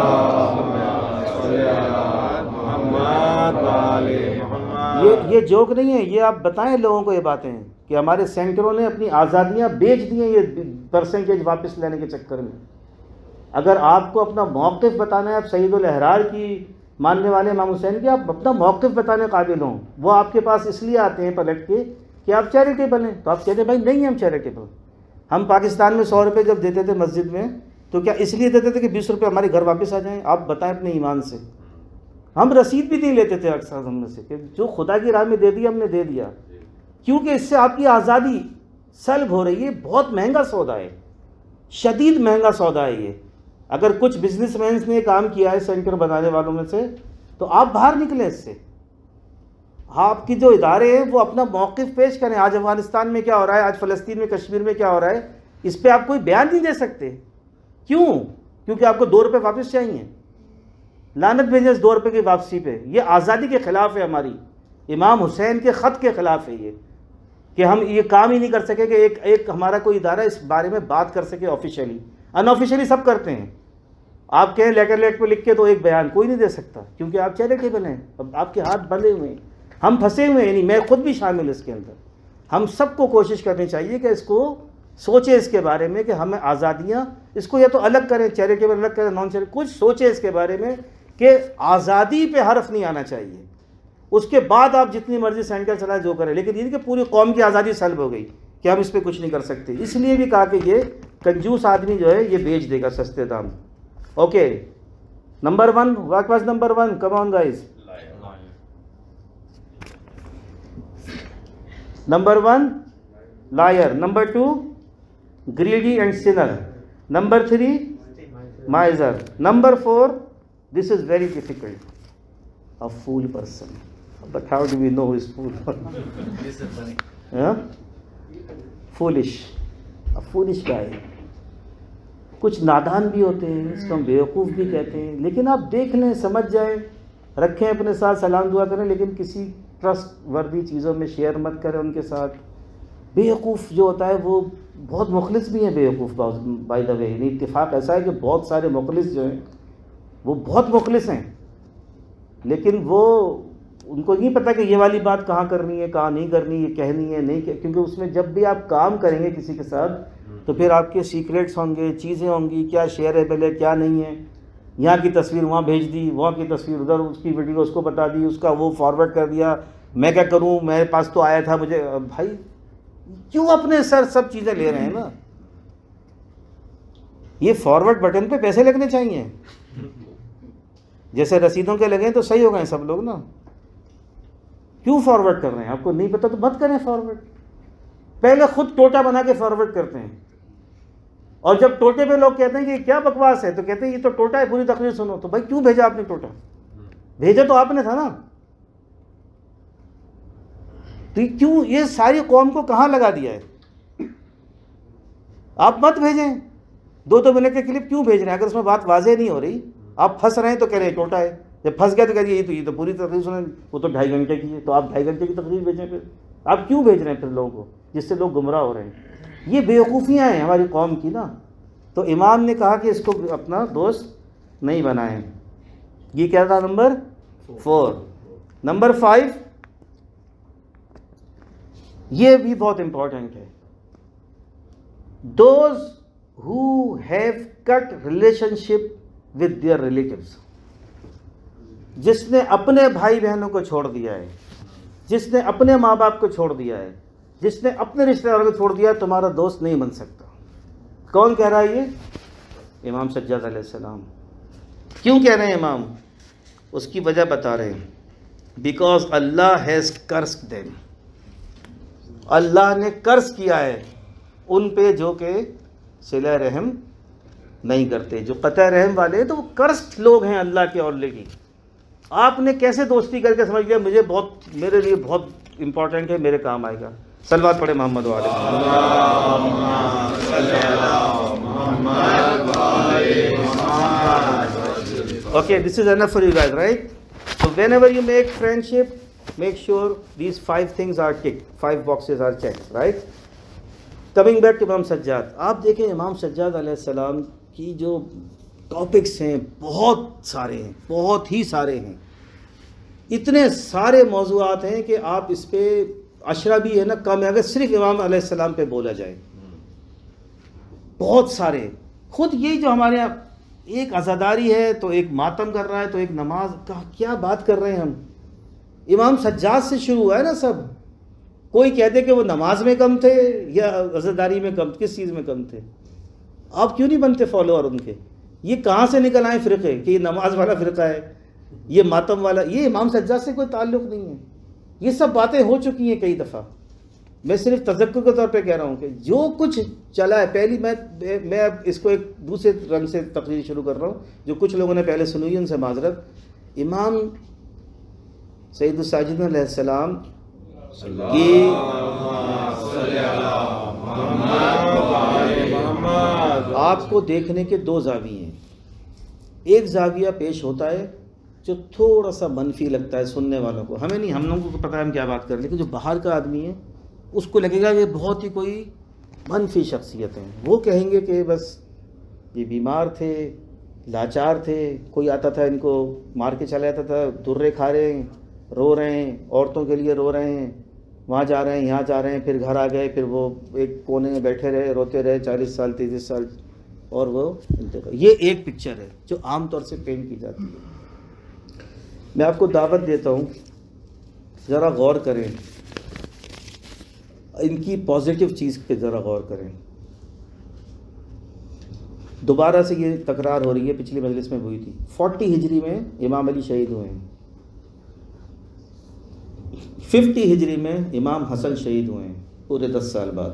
یہ یہ جوک نہیں ہے, یہ آپ بتائیں لوگوں کو یہ باتیں کہ ہمارے سینٹروں نے اپنی آزادیاں بیچ دی ہیں یہ پرسنٹیج واپس لینے کے چکر میں. اگر آپ کو اپنا موقف بتانا ہے, آپ سعید الاحرار کی ماننے والے امام حسین کے, آپ اپنا موقف بتانے قابل ہوں. وہ آپ کے پاس اس لیے آتے ہیں پلٹ کے کہ آپ چیریٹیبل ہیں, تو آپ کہتے ہیں بھائی نہیں ہم چیریٹیبل. ہم پاکستان میں سو روپے جب دیتے تھے مسجد میں تو کیا اس لیے دیتے تھے کہ بیس روپے ہمارے گھر واپس آ جائیں؟ آپ بتائیں اپنے ایمان سے. ہم رسید بھی نہیں لیتے تھے اکثر ہم میں سے کہ جو خدا کی راہ میں دے دیا ہم نے دے دیا, کیونکہ اس سے آپ کی آزادی سلب ہو رہی ہے. بہت مہنگا سودا ہے, شدید مہنگا سودا ہے یہ. اگر کچھ بزنس مینس نے کام کیا ہے سینٹر بنانے والوں میں سے, تو آپ باہر نکلیں اس سے. آپ کی جو ادارے ہیں وہ اپنا موقف پیش کریں. آج افغانستان میں کیا ہو رہا ہے, آج فلسطین میں, کشمیر میں کیا ہو رہا ہے, اس پہ آپ کوئی بیان نہیں دے سکتے. کیوں؟ کیونکہ آپ کو دو روپے واپس چاہیے. لعنت بھیجیں اس دو روپے کی واپسی پہ. یہ آزادی کے خلاف ہے ہماری, امام حسین کے خط کے خلاف ہے یہ, کہ ہم یہ کام ہی نہیں کر سکے کہ ایک ایک ہمارا کوئی ادارہ اس بارے میں بات کر سکے آفیشیلی. ان آفیشیلی سب کرتے ہیں. آپ کہیں لیٹر لیٹ پہ لکھ کے تو ایک بیان کوئی نہیں دے سکتا, کیونکہ آپ چیریٹیبل ہیں. اب آپ کے ہاتھ بندھے ہوئے ہیں, ہم پھنسے ہوئے ہیں, یعنی میں خود بھی شامل اس کے اندر. ہم سب کو کوشش کرنی چاہیے کہ اس کو سوچیں اس کے بارے میں کہ ہمیں آزادیاں, اس کو یا تو الگ کریں, چیریٹیبل الگ کریں, نان چیریٹیبل, کچھ سوچیں اس کے بارے میں کہ آزادی پہ حرف نہیں آنا چاہیے. اس کے بعد آپ جتنی مرضی سینٹر چلائیں جو کریں, لیکن یہ کہ پوری قوم کی آزادی سلب ہو گئی کہ ہم اس پہ کچھ نہیں کر سکتے. اس لیے بھی کہا کہ یہ کنجوس آدمی جو ہے یہ بیچ دے گا سستے دام. Okay, number one, what was number one, come on guys. Number one, liar. Number two, greedy and sinner. Number three, miser. Number four, this is very difficult, a fool person. But how do we know who is fool? This is funny. Yeah? Foolish, a foolish guy. کچھ نادان بھی ہوتے ہیں, اس کو ہم بیوقوف بھی کہتے ہیں, لیکن آپ دیکھ لیں, سمجھ جائیں, رکھیں اپنے ساتھ, سلام دعا کریں, لیکن کسی ٹرسٹ وردی چیزوں میں شیئر مت کریں ان کے ساتھ. بیوقوف جو ہوتا ہے وہ بہت مخلص بھی ہیں بیوقوف, بائی دا وے. یعنی اتفاق ایسا ہے کہ بہت سارے مخلص جو ہیں وہ بہت مخلص ہیں, لیکن وہ ان کو نہیں پتہ کہ یہ والی بات کہاں کرنی ہے, کہاں نہیں کرنی ہے, کہنی ہے نہیں, کیونکہ اس میں جب بھی آپ کام کریں گے کسی کے ساتھ تو پھر آپ کے سیکریٹس ہوں گے, چیزیں ہوں گی, کیا شیئرایبل ہے کیا نہیں ہے. یہاں کی تصویر وہاں بھیج دی, وہاں کی تصویر ادھر, اس کی ویڈیو اس کو بتا دی, اس کا وہ فارورڈ کر دیا. میں کیا کروں, میرے پاس تو آیا تھا مجھے. بھائی کیوں اپنے سر سب چیزیں لے رہے ہیں نا, یہ فارورڈ بٹن پہ پیسے لگنے چاہیے. جیسے رسیدوں کے لگیں تو صحیح ہو گئے سب لوگ نا, کیوں فارورڈ کر رہے ہیں؟ آپ کو نہیں پتا تو مت کریں فارورڈ. پہلے خود ٹوٹا بنا کے فارورڈ کرتے ہیں, اور جب ٹوٹے پہ لوگ کہتے ہیں کہ کیا بکواس ہے تو کہتے ہیں یہ تو ٹوٹا ہے, پوری تقریر سنو. تو بھائی کیوں بھیجا آپ نے ٹوٹا؟ بھیجا تو آپ نے تھا نا. تو کیوں یہ ساری قوم کو کہاں لگا دیا ہے؟ آپ مت بھیجیں. دو دو منٹ کے کلپ کیوں بھیج رہے ہیں؟ اگر اس میں بات واضح نہیں ہو رہی, آپ پھنس رہے ہیں تو کہہ رہے ہیں ٹوٹا ہے, جب پھنس گیا تو کہہ رہے یہ تو یہ تو پوری تقریر سنیں, وہ تو ڈھائی گھنٹے کی ہے, تو آپ ڈھائی گھنٹے کی تقریر بھیجیں. پھر آپ کیوں بھیج رہے ہیں پھر لوگوں کو, جس سے لوگ گمراہ ہو رہے ہیں؟ یہ بیوقوفیاں ہیں ہماری قوم کی نا. تو امام نے کہا کہ اس کو اپنا دوست نہیں بنائیں. یہ کیا تھا نمبر فور. نمبر فائیو, یہ بھی بہت امپورٹنٹ ہے. Those who have cut relationship with their relatives. جس نے اپنے بھائی بہنوں کو چھوڑ دیا ہے, جس نے اپنے ماں باپ کو چھوڑ دیا ہے, جس نے اپنے رشتہ داروں کو چھوڑ دیا ہے, تمہارا دوست نہیں بن سکتا. کون کہہ رہا ہے یہ؟ امام سجاد علیہ السلام. کیوں کہہ رہے ہیں امام؟ اس کی وجہ بتا رہے ہیں. Because Allah has cursed them. اللہ نے قرض کیا ہے ان پہ جو کہ صلہ رحم نہیں کرتے, جو قطع رحم والے ہیں, تو وہ قرض لوگ ہیں اللہ کے آلریڈی. آپ نے کیسے دوستی کر کے سمجھ لیا مجھے بہت, میرے لیے بہت امپورٹنٹ ہے, میرے کام آئے گا. صلوات پڑھے محمد والے. Okay, this is enough for you guys, right? So whenever you make friendship, make sure these five things are ticked, five boxes are checked, right? Coming back to امام سجاد, آپ دیکھیں امام سجاد علیہ السلام کی جو ٹاپکس ہیں بہت سارے ہیں, بہت ہی سارے ہیں. اتنے سارے موضوعات ہیں کہ آپ اس پہ عشرہ بھی ہے نا کم ہے اگر صرف امام علیہ السلام پہ بولا جائے. بہت سارے. خود یہی جو ہمارے یہاں ایک عزاداری ہے تو ایک ماتم کر رہا ہے تو ایک نماز کا, کیا بات کر رہے ہیں ہم؟ امام سجاد سے شروع ہوا ہے نا سب. کوئی کہتے کہ وہ نماز میں کم تھے یا عزاداری میں کم, کس چیز میں کم تھے؟ آپ کیوں نہیں بنتے فالوور ان کے؟ یہ کہاں سے نکل آئے فرقے کہ یہ نماز والا فرقہ ہے, یہ ماتم والا؟ یہ امام سجاد سے کوئی تعلق نہیں ہے. یہ سب باتیں ہو چکی ہیں کئی دفعہ. میں صرف تذکر کے طور پہ کہہ رہا ہوں کہ جو کچھ چلا ہے, پہلی میں میں اب اس کو ایک دوسرے رنگ سے تقریر شروع کر رہا ہوں, جو کچھ لوگوں نے پہلے سنی ان سے معذرت. امام سید الساجدین علیہ السلام کی آپ کو دیکھنے کے دو زاویے ہیں. ایک زاویہ پیش ہوتا ہے جو تھوڑا سا منفی لگتا ہے سننے والوں کو, ہمیں نہیں, ہم لوگوں کو پتہ ہے ہم کیا بات کر رہے ہیں, لیکن جو باہر کا آدمی ہے اس کو لگے گا یہ بہت ہی کوئی منفی شخصیت ہیں. وہ کہیں گے کہ بس یہ بیمار تھے, لاچار تھے, کوئی آتا تھا ان کو مار کے چلا جاتا تھا, درے کھا رہے ہیں, رو رہے ہیں, عورتوں کے لیے رو رہے ہیں, وہاں جا رہے ہیں, یہاں جا رہے ہیں, پھر گھر آ گئے, پھر وہ ایک کونے میں بیٹھے رہے, روتے رہے چالیس سال تینتیس سال, اور وہ انتقال. یہ ایک پکچر ہے جو عام طور سے پینٹ کی جاتی ہے. میں آپ کو دعوت دیتا ہوں, ذرا غور کریں, ان کی پازیٹیو چیز پہ ذرا غور کریں. دوبارہ سے یہ تکرار ہو رہی ہے, پچھلی مجلس میں ہوئی تھی. فورٹی ہجری میں امام علی شہید ہوئے ہیں, ففٹی ہجری میں امام حسن شہید ہوئے ہیں, پورے دس سال بعد.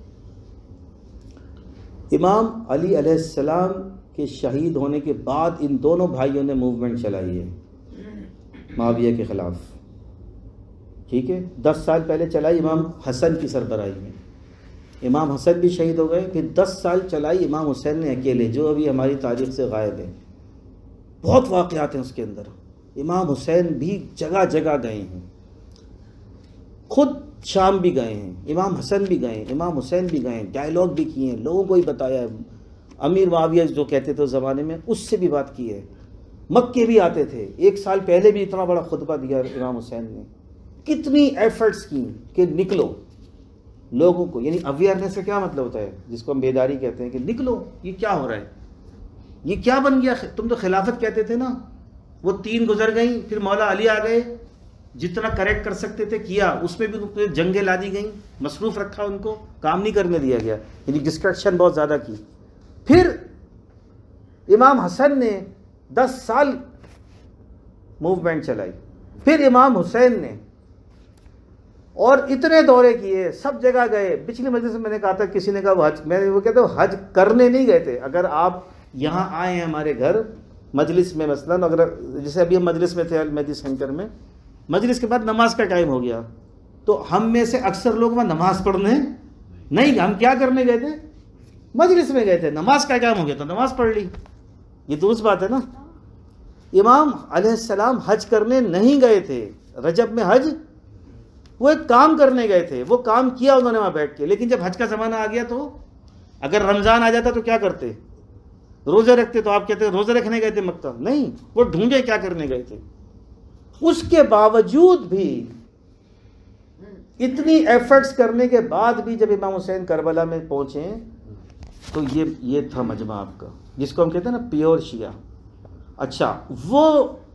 امام علی علیہ السلام کے شہید ہونے کے بعد ان دونوں بھائیوں نے موومنٹ چلائی ہے معاویہ کے خلاف, ٹھیک ہے. دس سال پہلے چلائی امام حسن کی سربراہی میں, امام حسن بھی شہید ہو گئے. پھر دس سال چلائی امام حسین نے اکیلے, جو ابھی ہماری تاریخ سے غائب ہے. بہت واقعات ہیں اس کے اندر. امام حسین بھی جگہ جگہ گئے ہیں, خود شام بھی گئے ہیں, امام حسن بھی گئے ہیں, امام حسین بھی گئے ہیں, ڈائلاگ بھی کیے ہیں, لوگوں کو ہی بتایا ہے. امیر معاویہ جو کہتے تھے اس زمانے میں, اس سے بھی بات کی ہے. مکے بھی آتے تھے, ایک سال پہلے بھی اتنا بڑا خطبہ دیا امام حسین نے. کتنی ایفرٹس کی کہ نکلو لوگوں کو, یعنی اویئرنیس سے کیا مطلب ہوتا ہے, جس کو ہم بیداری کہتے ہیں, کہ نکلو یہ کیا ہو رہا ہے, یہ کیا بن گیا. تم تو خلافت کہتے تھے نا, وہ تین گزر گئیں, پھر مولا علی آ گئے, جتنا کریکٹ کر سکتے تھے کیا, اس میں بھی جنگیں لا دی گئیں, مصروف رکھا ان کو, کام نہیں کرنے دیا گیا, یعنی ڈسٹریکشن بہت زیادہ کی. پھر امام حسن نے دس سال موومنٹ چلائی, پھر امام حسین نے, اور اتنے دورے کیے, سب جگہ گئے. پچھلی مجلس میں میں نے کہا تھا, کسی نے کہا وہ حج, میں نے وہ کہتا ہوں حج کرنے نہیں گئے تھے. اگر آپ یہاں آئے ہیں ہمارے گھر مجلس میں, مثلاً اگر جیسے ابھی ہم مجلس میں تھے المہدی سینٹر میں, مجلس کے بعد نماز کا ٹائم ہو گیا, تو ہم میں سے اکثر لوگ وہاں نماز پڑھنے نہیں, ہم کیا کرنے گئے تھے, مجلس میں گئے تھے, نماز کا ٹائم ہو گیا تو نماز پڑھ لی. یہ درست بات ہے نا. امام علیہ السلام حج کرنے نہیں گئے تھے, رجب میں حج, وہ ایک کام کرنے گئے تھے, وہ کام کیا انہوں نے وہاں بیٹھ کے. لیکن جب حج کا زمانہ آ گیا تو اگر رمضان آ جاتا تو کیا کرتے, روزے رکھتے. تو آپ کہتے ہیں روزے رکھنے گئے تھے مکہ, نہیں, وہ ڈھونڈے کیا کرنے گئے تھے. اس کے باوجود بھی, اتنی ایفرٹس کرنے کے بعد بھی, جب امام حسین کربلا میں پہنچے تو یہ یہ تھا مجمع آپ کا, جس کو ہم کہتے ہیں نا پیور شیعہ. اچھا, وہ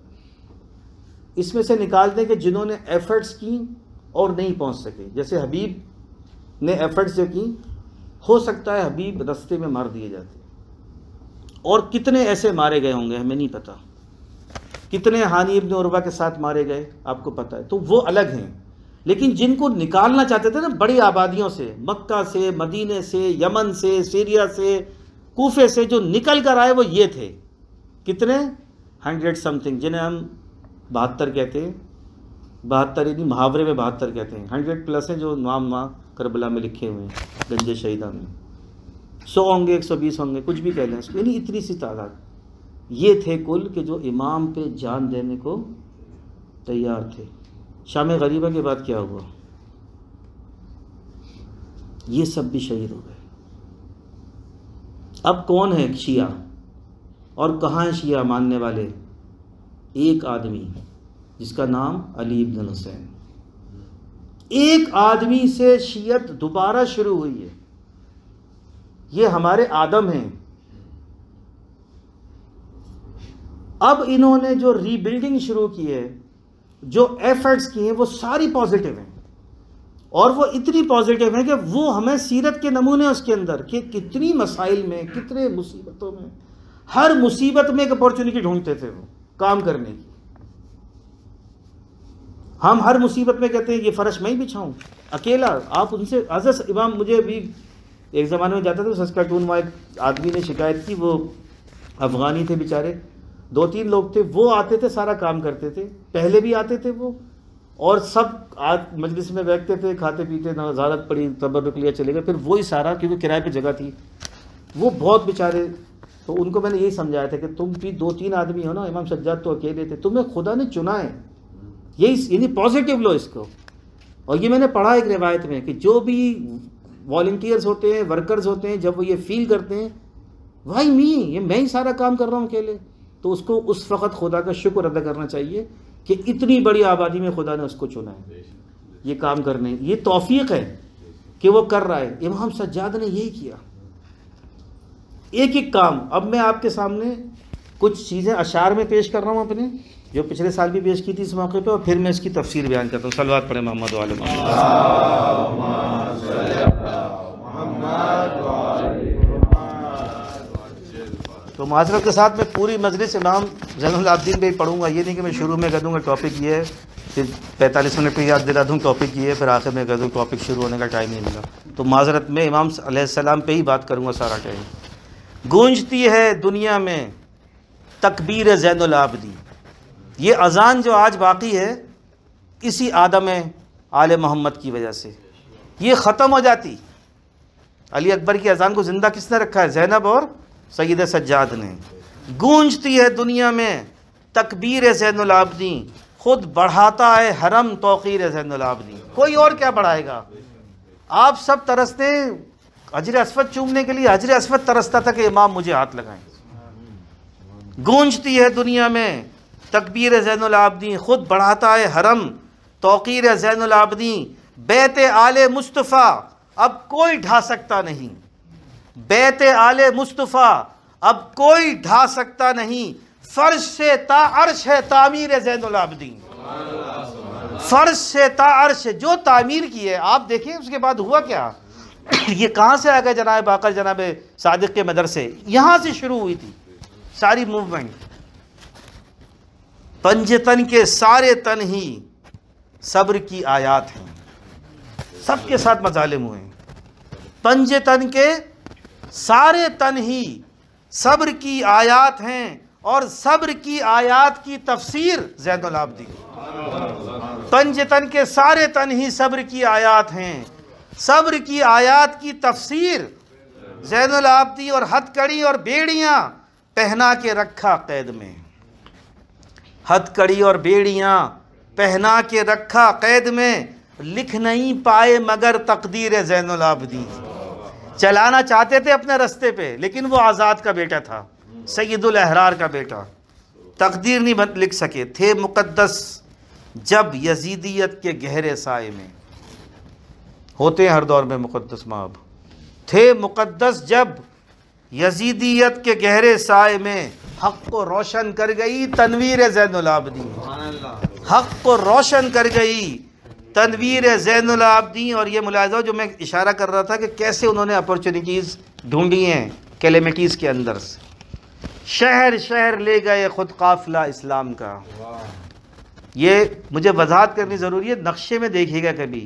اس میں سے نکال دیں کہ جنہوں نے ایفرٹس کی اور نہیں پہنچ سکے. جیسے حبیب نے ایفرٹس جو کی, ہو سکتا ہے حبیب رستے میں مار دیے جاتے, اور کتنے ایسے مارے گئے ہوں گے ہمیں نہیں پتہ, کتنے ہانی ابن عروہ کے ساتھ مارے گئے آپ کو پتہ ہے. تو وہ الگ ہیں. لیکن جن کو نکالنا چاہتے تھے نا بڑی آبادیوں سے, مکہ سے, مدینے سے, یمن سے, سیریا سے, کوفے سے, جو نکل کر آئے وہ یہ تھے. کتنے, ہنڈریڈ سم تھنگ, جنہیں ہم بہتر کہتے ہیں, بہتر یعنی محاورے میں بہتر کہتے ہیں, ہنڈریڈ پلس ہیں جو نام وہاں کربلا میں لکھے ہوئے ہیں گنج شہیدہ میں. سو ہوں گے, ایک سو بیس ہوں گے, کچھ بھی کہہ لیں اس کو, یعنی اتنی سی تعداد. یہ تھے کل کہ جو امام پہ جان دینے کو تیار تھے. شام غریبہ کے بعد کیا ہوا, یہ سب بھی شہید ہو گئے. اب کون ہے شیعہ, اور کہاں ہیں شیعہ ماننے والے؟ ایک آدمی جس کا نام علی ابن الحسین. ایک آدمی سے شیعت دوبارہ شروع ہوئی ہے. یہ ہمارے آدم ہیں. اب انہوں نے جو ری بلڈنگ شروع کی ہے, جو ایفرٹس کی ہیں, وہ ساری پازیٹیو ہیں. اور وہ اتنی پازیٹیو ہیں کہ وہ ہمیں سیرت کے نمونے اس کے اندر, کہ کتنی مسائل میں, کتنے مصیبتوں میں, ہر مصیبت میں ایک اپورچونٹی ڈھونڈتے تھے وہ کام کرنے کی. ہم ہر مصیبت میں کہتے ہیں یہ فرش میں ہی بچھاؤں اکیلا. آپ ان سے حضرت امام, مجھے بھی ایک زمانے میں جاتا تھا سسکاٹون, وہاں ایک آدمی نے شکایت کی, وہ افغانی تھے بیچارے, دو تین لوگ تھے, وہ آتے تھے سارا کام کرتے تھے, پہلے بھی آتے تھے وہ, اور سب آج مجلس میں بیٹھتے تھے، کھاتے پیتے، نظارت پڑی، تبرک لیا، چلے گئے. پھر وہی سارا، کیونکہ کرائے پہ جگہ تھی، وہ بہت بیچارے. تو ان کو میں نے یہی سمجھایا تھا کہ تم بھی دو تین آدمی ہو نا، امام سجاد تو اکیلے تھے، تمہیں خدا نے چنا ہے. یہی یعنی پازیٹیو لو اس کو. اور یہ میں نے پڑھا ایک روایت میں کہ جو بھی والنٹیئرز ہوتے ہیں، ورکرز ہوتے ہیں، جب وہ یہ فیل کرتے ہیں وائی می، یہ میں ہی سارا کام کر رہا ہوں اکیلے، تو اس کو اس وقت خدا کا شکر ادا کرنا چاہیے کہ اتنی بڑی آبادی میں خدا نے اس کو چنا ہے یہ کام کرنے. یہ توفیق ہے کہ وہ کر رہا ہے. امام سجاد نے یہی کیا، ایک ایک کام. اب میں آپ کے سامنے کچھ چیزیں اشعار میں پیش کر رہا ہوں اپنے، جو پچھلے سال بھی پیش کی تھی اس موقع پہ، اور پھر میں اس کی تفسیر بیان کرتا ہوں. صلوات پڑھیں محمد وعلی محمد. تو معذرت کے ساتھ میں پوری مجلس امام زین العابدین پہ ہی پڑھوں گا. یہ نہیں کہ میں شروع میں کہہ دوں گا ٹاپک یہ ہے، پھر پینتالیس منٹ پہ یاد دلا دوں ٹاپک یہ ہے، پھر آخر میں کہہ دوں ٹاپک شروع ہونے کا ٹائم نہیں ملا. تو معذرت میں امام علیہ السلام پہ ہی بات کروں گا سارا ٹائم. گونجتی ہے دنیا میں تکبیر زین العابدین. یہ اذان جو آج باقی ہے اسی آدم آل محمد کی وجہ سے یہ ختم ہو جاتی. علی اکبر کی اذان کو زندہ کس نے رکھا ہے؟ زینب اور سید سجاد نے. گونجتی ہے دنیا میں تکبیر زین العابدین، خود بڑھاتا ہے حرم توقیر زین العابدین. کوئی اور کیا بڑھائے گا؟ آپ سب ترستے ہیں حجر اسود چومنے کے لیے، حجر اسود ترستا تھا کہ امام مجھے ہاتھ لگائیں. گونجتی ہے دنیا میں تکبیر زین العابدین، خود بڑھاتا ہے حرم توقیر زین العابدین. بیت آل مصطفیٰ اب کوئی ڈھا سکتا نہیں، بیت آل مصطفیٰ اب کوئی ڈھا سکتا نہیں. فرش سے تا عرش ہے تعمیر زین العابدین، فرش سے تا عرش جو تعمیر کی ہے. آپ دیکھیں اس کے بعد ہوا کیا. یہ کہاں سے آ گیا جناب باقر جناب صادق کے مدرسے، یہاں سے شروع ہوئی تھی ساری موومنٹ. پنج تن کے سارے تن ہی صبر کی آیات ہیں، سب کے ساتھ مظالم ہوئے ہیں. پنج تن کے سارے تن ہی صبر کی آیات ہیں، اور صبر کی آیات کی تفسیر زین العابدین. پنج تن کے سارے تن ہی صبر کی آیات ہیں، صبر کی آیات کی تفسیر زین العابدین. اور ہتھ کڑی اور بیڑیاں پہنا کے رکھا قید میں، ہتھ کڑی اور بیڑیاں پہنا کے رکھا قید میں. لکھ نہیں پائے مگر تقدیر زین العابدین. چلانا چاہتے تھے اپنے رستے پہ، لیکن وہ آزاد کا بیٹا تھا، سید الاحرار کا بیٹا، تقدیر نہیں لکھ سکے. تھے مقدس جب یزیدیت کے گہرے سائے میں، ہوتے ہیں ہر دور میں مقدس مآب. تھے مقدس جب یزیدیت کے گہرے سائے میں، حق کو روشن کر گئی تنویر زین العابدین، حق کو روشن کر گئی تنویر زین العابدین. اور یہ ملاحظہ جو میں اشارہ کر رہا تھا کہ کیسے انہوں نے اپرچونیٹیز ڈھونڈی ہیں کیلیمٹیز کے اندر سے. شہر شہر لے گئے خود قافلہ اسلام کا. یہ مجھے وضاحت کرنی ضروری ہے، نقشے میں دیکھیے گا کبھی.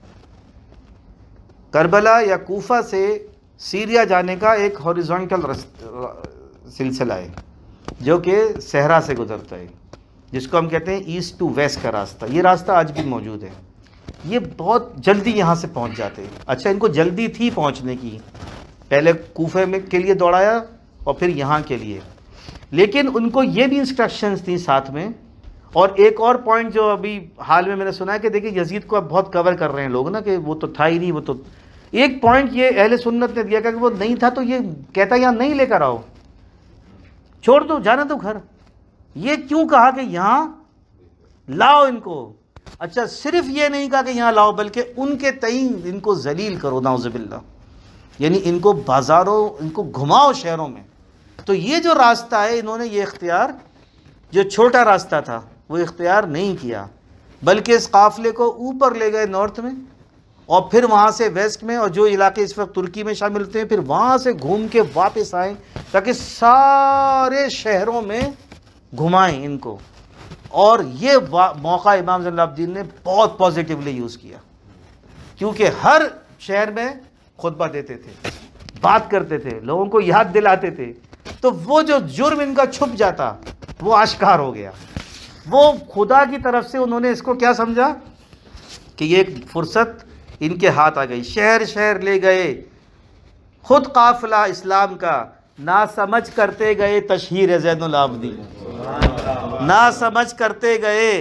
کربلا یا کوفہ سے سیریا جانے کا ایک ہاریزونٹل سلسلہ ہے جو کہ صحرا سے گزرتا ہے، جس کو ہم کہتے ہیں ایسٹ ٹو ویسٹ کا راستہ. یہ راستہ آج بھی موجود ہے. یہ بہت جلدی یہاں سے پہنچ جاتے ہیں. اچھا، ان کو جلدی تھی پہنچنے کی، پہلے کوفے میں کے لیے دوڑایا اور پھر یہاں کے لیے، لیکن ان کو یہ بھی انسٹرکشنز تھیں ساتھ میں. اور ایک اور پوائنٹ جو ابھی حال میں میں نے سنا ہے کہ دیکھیں یزید کو اب بہت کور کر رہے ہیں لوگ نا، کہ وہ تو تھا ہی نہیں. وہ تو ایک پوائنٹ یہ اہل سنت نے دیا کہ وہ نہیں تھا تو یہ کہتا یہاں نہیں لے کر آؤ، چھوڑ دو، جانا دو گھر. یہ کیوں کہا کہ یہاں لاؤ ان کو؟ اچھا، صرف یہ نہیں کہا کہ یہاں لاؤ، بلکہ ان کے تئیں ان کو ذلیل کرو، نعوذ باللہ. یعنی ان کو بازاروں، ان کو گھماؤ شہروں میں. تو یہ جو راستہ ہے، انہوں نے یہ اختیار، جو چھوٹا راستہ تھا وہ اختیار نہیں کیا، بلکہ اس قافلے کو اوپر لے گئے نارتھ میں، اور پھر وہاں سے ویسٹ میں، اور جو علاقے اس وقت ترکی میں شامل ہوتے ہیں، پھر وہاں سے گھوم کے واپس آئیں تاکہ سارے شہروں میں گھمائیں ان کو. اور یہ موقع امام زین العابدین نے بہت پازیٹیولی یوز کیا، کیونکہ ہر شہر میں خطبہ دیتے تھے، بات کرتے تھے، لوگوں کو یاد دلاتے تھے. تو وہ جو جرم ان کا چھپ جاتا وہ آشکار ہو گیا. وہ خدا کی طرف سے انہوں نے اس کو کیا سمجھا کہ یہ ایک فرصت ان کے ہاتھ آ گئی. شہر شہر لے گئے خود قافلہ اسلام کا، نہ سمجھ کرتے گئے تشہیر زین العابدین، نہ سمجھ کرتے گئے.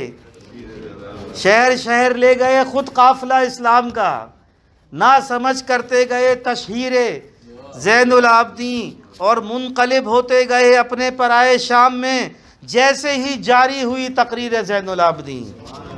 شہر شہر لے گئے خود قافلہ اسلام کا، نہ سمجھ کرتے گئے تشہیر زین العابدین، اور منقلب ہوتے گئے اپنے پرائے شام میں جیسے ہی جاری ہوئی تقریر زین العابدین.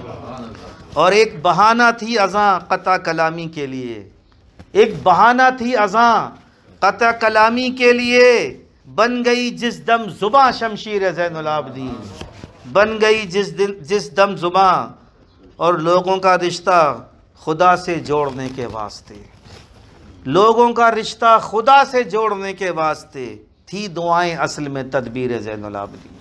اور ایک بہانہ تھی اذاں قطع کلامی کے لیے، ایک بہانہ تھی اذاں قطع کلامی کے لیے، بن گئی جس دم زباں شمشیر زین العابدین، بن گئی جس دن جس دم زباں، اور لوگوں کا رشتہ خدا سے جوڑنے کے واسطے، لوگوں کا رشتہ خدا سے جوڑنے کے واسطے تھی دعائیں اصل میں تدبیر زین العابدین.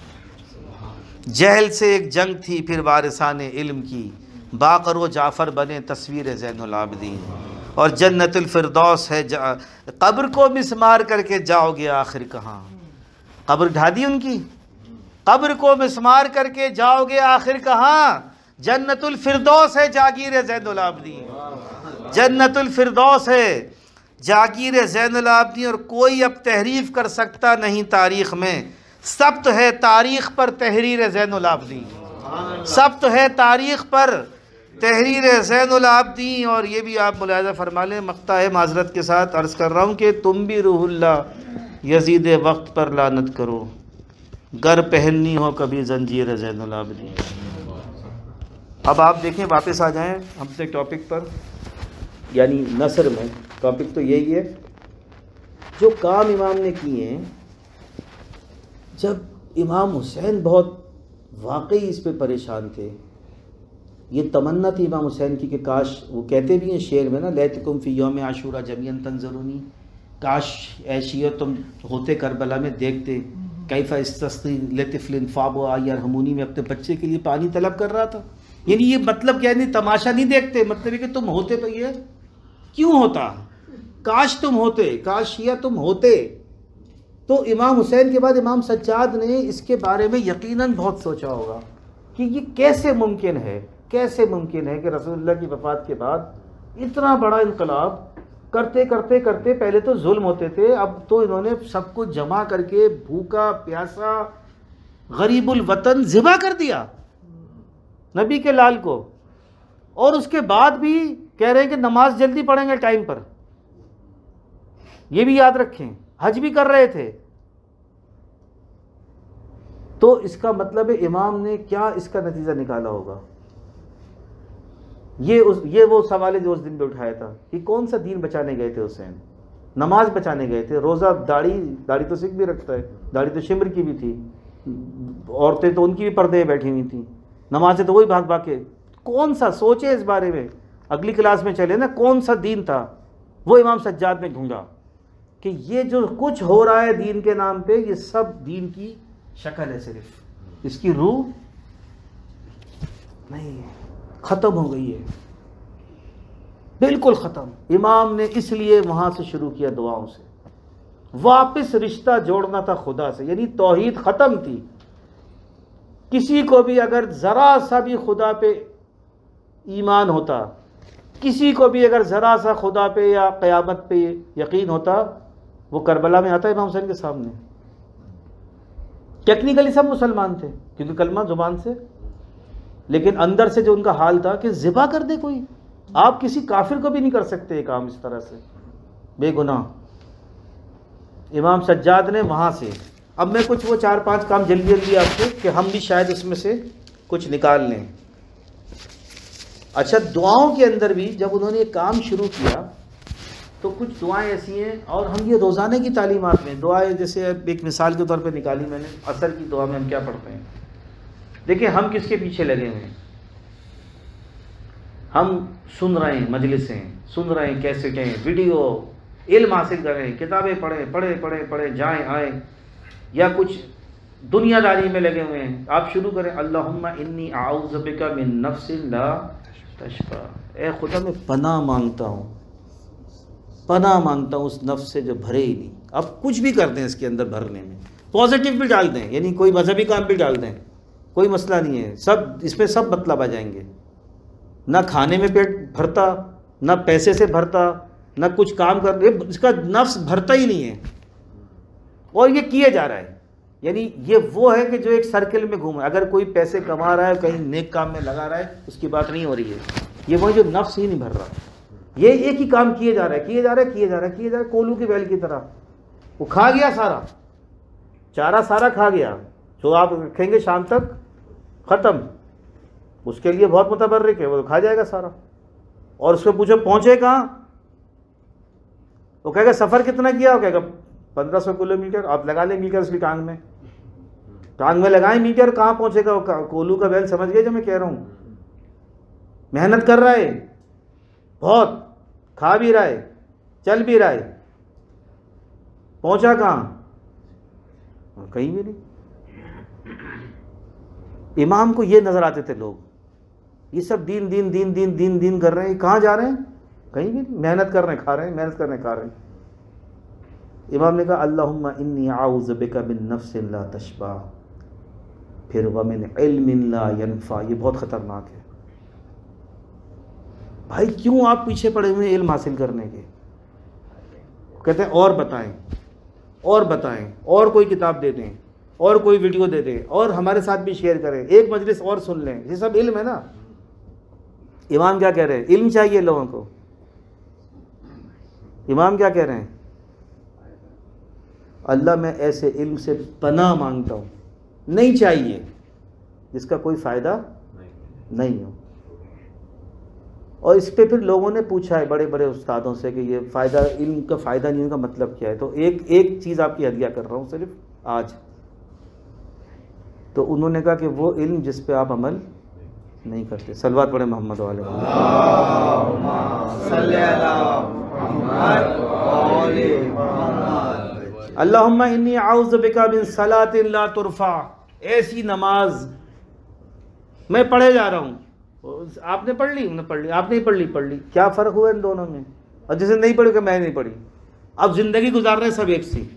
جہل سے ایک جنگ تھی پھر وارثان علم کی، باقر و جعفر بنے تصویر زین العابدین. اور جنت الفردوس ہے جا قبر کو مسمار کر کے جاؤ گے آخر کہاں. قبر ڈھا دی ان کی، قبر کو مسمار کر کے جاؤ گے آخر کہاں. جنت الفردوس ہے جاگیر زین العابدین، جنت الفردوس ہے جاگیر زین العابدین. اور کوئی اب تحریف کر سکتا نہیں تاریخ میں، ثبت ہے تاریخ پر تحریر زین العابدین، ثبت ہے تاریخ پر تحریر زین العابدین. اور یہ بھی آپ ملاحظہ فرما لیں، مقطع ہے، معذرت کے ساتھ عرض کر رہا ہوں کہ تم بھی روح اللہ یزید وقت پر لعنت کرو، گر پہننی ہو کبھی زنجیر زین العابدین. اب آپ دیکھیں، واپس آ جائیں ہم سے ٹاپک پر، یعنی نثر میں. ٹاپک تو یہی ہے، جو کام امام نے کیے ہیں. جب امام حسین بہت واقعی اس پہ پریشان تھے، یہ تمنا تھی امام حسین کی کہ کاش، وہ کہتے بھی ہیں شعر میں نا، لیتکم فی یوم عاشورہ جمیعا تنظرونی، کاش اے شیعہ تم ہوتے کربلا میں دیکھتے، کیف استسقی لطفل فاب یرحمونی میں اپنے بچے کے لیے پانی طلب کر رہا تھا. یعنی یہ مطلب کیا نہیں، تماشا نہیں دیکھتے، مطلب ہے کہ تم ہوتے تو یہ کیوں ہوتا، کاش تم ہوتے، کاش شیعہ تم ہوتے. تو امام حسین کے بعد امام سجاد نے اس کے بارے میں یقیناً بہت سوچا ہوگا کہ یہ کیسے ممکن ہے، کیسے ممکن ہے کہ رسول اللہ کی وفات کے بعد اتنا بڑا انقلاب کرتے کرتے کرتے، پہلے تو ظلم ہوتے تھے، اب تو انہوں نے سب کو جمع کر کے بھوکا پیاسا غریب الوطن ذبح کر دیا نبی کے لال کو. اور اس کے بعد بھی کہہ رہے ہیں کہ نماز جلدی پڑھیں گے ٹائم پر. یہ بھی یاد رکھیں، حج بھی کر رہے تھے. تو اس کا مطلب ہے امام نے کیا اس کا نتیجہ نکالا ہوگا. یہ اس یہ وہ سوال ہے جو اس دن پہ اٹھایا تھا کہ کون سا دین بچانے گئے تھے حسین. نماز بچانے گئے تھے، روزہ، داڑھی داڑھی تو سکھ بھی رکھتا ہے، داڑھی تو شمر کی بھی تھی، عورتیں تو ان کی بھی پردے بیٹھی ہوئی تھیں، نمازیں تو وہی بھاگ بھاگ کے. کون سا، سوچے اس بارے میں، اگلی کلاس میں چلے نا، کون سا دین تھا. وہ امام سجاد نے ڈھونڈا کہ یہ جو کچھ ہو رہا ہے دین کے نام پہ، یہ سب دین کی شکل ہے، صرف اس کی روح نہیں ہے، ختم ہو گئی ہے، بالکل ختم. امام نے اس لیے وہاں سے شروع کیا دعاؤں سے، واپس رشتہ جوڑنا تھا خدا سے. یعنی توحید ختم تھی. کسی کو بھی اگر ذرا سا بھی خدا پہ ایمان ہوتا، کسی کو بھی اگر ذرا سا خدا پہ یا قیامت پہ یقین ہوتا، وہ کربلا میں آتا ہے امام حسین کے سامنے. ٹیکنیکلی سب مسلمان تھے کیونکہ کلمہ زبان سے، لیکن اندر سے جو ان کا حال تھا کہ ذبح کر دے کوئی. آپ کسی کافر کو بھی نہیں کر سکتے یہ کام اس طرح سے، بے گناہ. امام سجاد نے وہاں سے، اب میں کچھ وہ چار پانچ کام جلدی جلدی آپ کو کہ ہم بھی شاید اس میں سے کچھ نکال لیں. اچھا، دعاؤں کے اندر بھی جب انہوں نے یہ کام شروع کیا تو کچھ دعائیں ایسی ہیں، اور ہم یہ روزانے کی تعلیمات میں دعائیں، جیسے ایک مثال کے طور پہ نکالی میں نے، عصر کی دعا میں ہم کیا پڑھتے ہیں. دیکھیں ہم کس کے پیچھے لگے ہوئے ہیں. ہم سن رہے ہیں، مجلسیں سن رہے ہیں، کیسٹیں، ویڈیو، علم حاصل کر رہے ہیں، کتابیں پڑھیں پڑھیں پڑھیں پڑھیں جائیں آئیں، یا کچھ دنیا داری میں لگے ہوئے ہیں. آپ شروع کریں، اللہم انی اعوذ بک من نفس لا تشفیٰ، اے خدا میں پناہ مانگتا ہوں، پناہ مانگتا ہوں اس نفس سے جو بھرے ہی نہیں. اب کچھ بھی کر دیں اس کے اندر بھرنے میں، پازیٹیو بھی ڈال دیں، یعنی کوئی مذہبی کام بھی ڈال دیں، کوئی مسئلہ نہیں ہے، سب اس میں سب مطلب آ جائیں گے، نہ کھانے میں پیٹ بھرتا، نہ پیسے سے بھرتا، نہ کچھ کام کر، اس کا نفس بھرتا ہی نہیں ہے، اور یہ کیے جا رہا ہے۔ یعنی یہ وہ ہے کہ جو ایک سرکل میں گھوم رہا ہے، اگر کوئی پیسے کما رہا ہے، کہیں نیک کام میں لگا رہا ہے، اس کی بات نہیں ہو رہی ہے، یہ وہ جو نفس ہی نہیں بھر رہا، یہ ایک ہی کام کیے جا رہا ہے، کیے جا رہا ہے کیے جا رہا ہے کیے جا رہا ہے کولو کی بیل کی طرح، وہ کھا گیا سارا چارہ، سارا کھا گیا، جو آپ رکھیں گے شام تک ختم، اس کے لیے بہت متبرک ہے، وہ کھا جائے گا سارا۔ اور اس کو پوچھو پہنچے کہاں، وہ کہے گا سفر کتنا کیا، وہ کہے گا پندرہ سو کلو میٹر، آپ لگا لیں میٹر اس کی ٹانگ میں، ٹانگ میں لگائیں میٹر، کہاں پہنچے گا، وہ کولو کا بیل، سمجھ گئے جو میں کہہ رہا ہوں، محنت کر رہا ہے بہت، کھا بھی رہا ہے، چل بھی رہا ہے، پہنچا کہاں، کہیں بھی نہیں۔ امام کو یہ نظر آتے تھے لوگ، یہ سب دین دین دین دین دین دین کر رہے ہیں، کہاں جا رہے ہیں، کہیں بھی نہیں، محنت کر رہے ہیں کھا رہے ہیں، محنت کر رہے ہیں کھا رہے ہیں۔ امام نے کہا اللہم انی اعوذ بک من نفس لا تشبع، پھر ومن علم لا ینفع، یہ بہت خطرناک ہے۔ بھائی کیوں آپ پیچھے پڑے ہوئے علم حاصل کرنے کے؟ کہتے ہیں اور بتائیں اور بتائیں، اور کوئی کتاب دے دیں، اور کوئی ویڈیو دے دیں، اور ہمارے ساتھ بھی شیئر کریں، ایک مجلس اور سن لیں، یہ سب علم ہے نا۔ امام کیا کہہ رہے ہیں، علم چاہیے لوگوں کو، امام کیا کہہ رہے ہیں، اللہ میں ایسے علم سے پناہ مانگتا ہوں، نہیں چاہیے جس کا کوئی فائدہ نہیں ہو۔ اور اس پہ پھر لوگوں نے پوچھا ہے بڑے بڑے استادوں سے کہ یہ فائدہ، علم کا فائدہ نہیں کا مطلب کیا ہے، تو ایک ایک چیز آپ کی ہدیہ کر رہا ہوں صرف آج، تو انہوں نے کہا کہ وہ علم جس پہ آپ عمل نہیں کرتے۔ صلوات پڑھیں محمد والے اللہم صلی علی محمد وآل محمد۔ اللہم انی اعوذ بک من صلاۃ لا ترفع، ایسی نماز میں پڑھے جا رہا ہوں، آپ نے پڑھ لی، انہوں نے پڑھ لی، آپ نہیں پڑھ لی، پڑھ لی، کیا فرق ہوا ان دونوں میں؟ اور جسے نہیں پڑھی کہ میں نہیں پڑھی، اب زندگی گزار رہے ہیں سب ایک سی،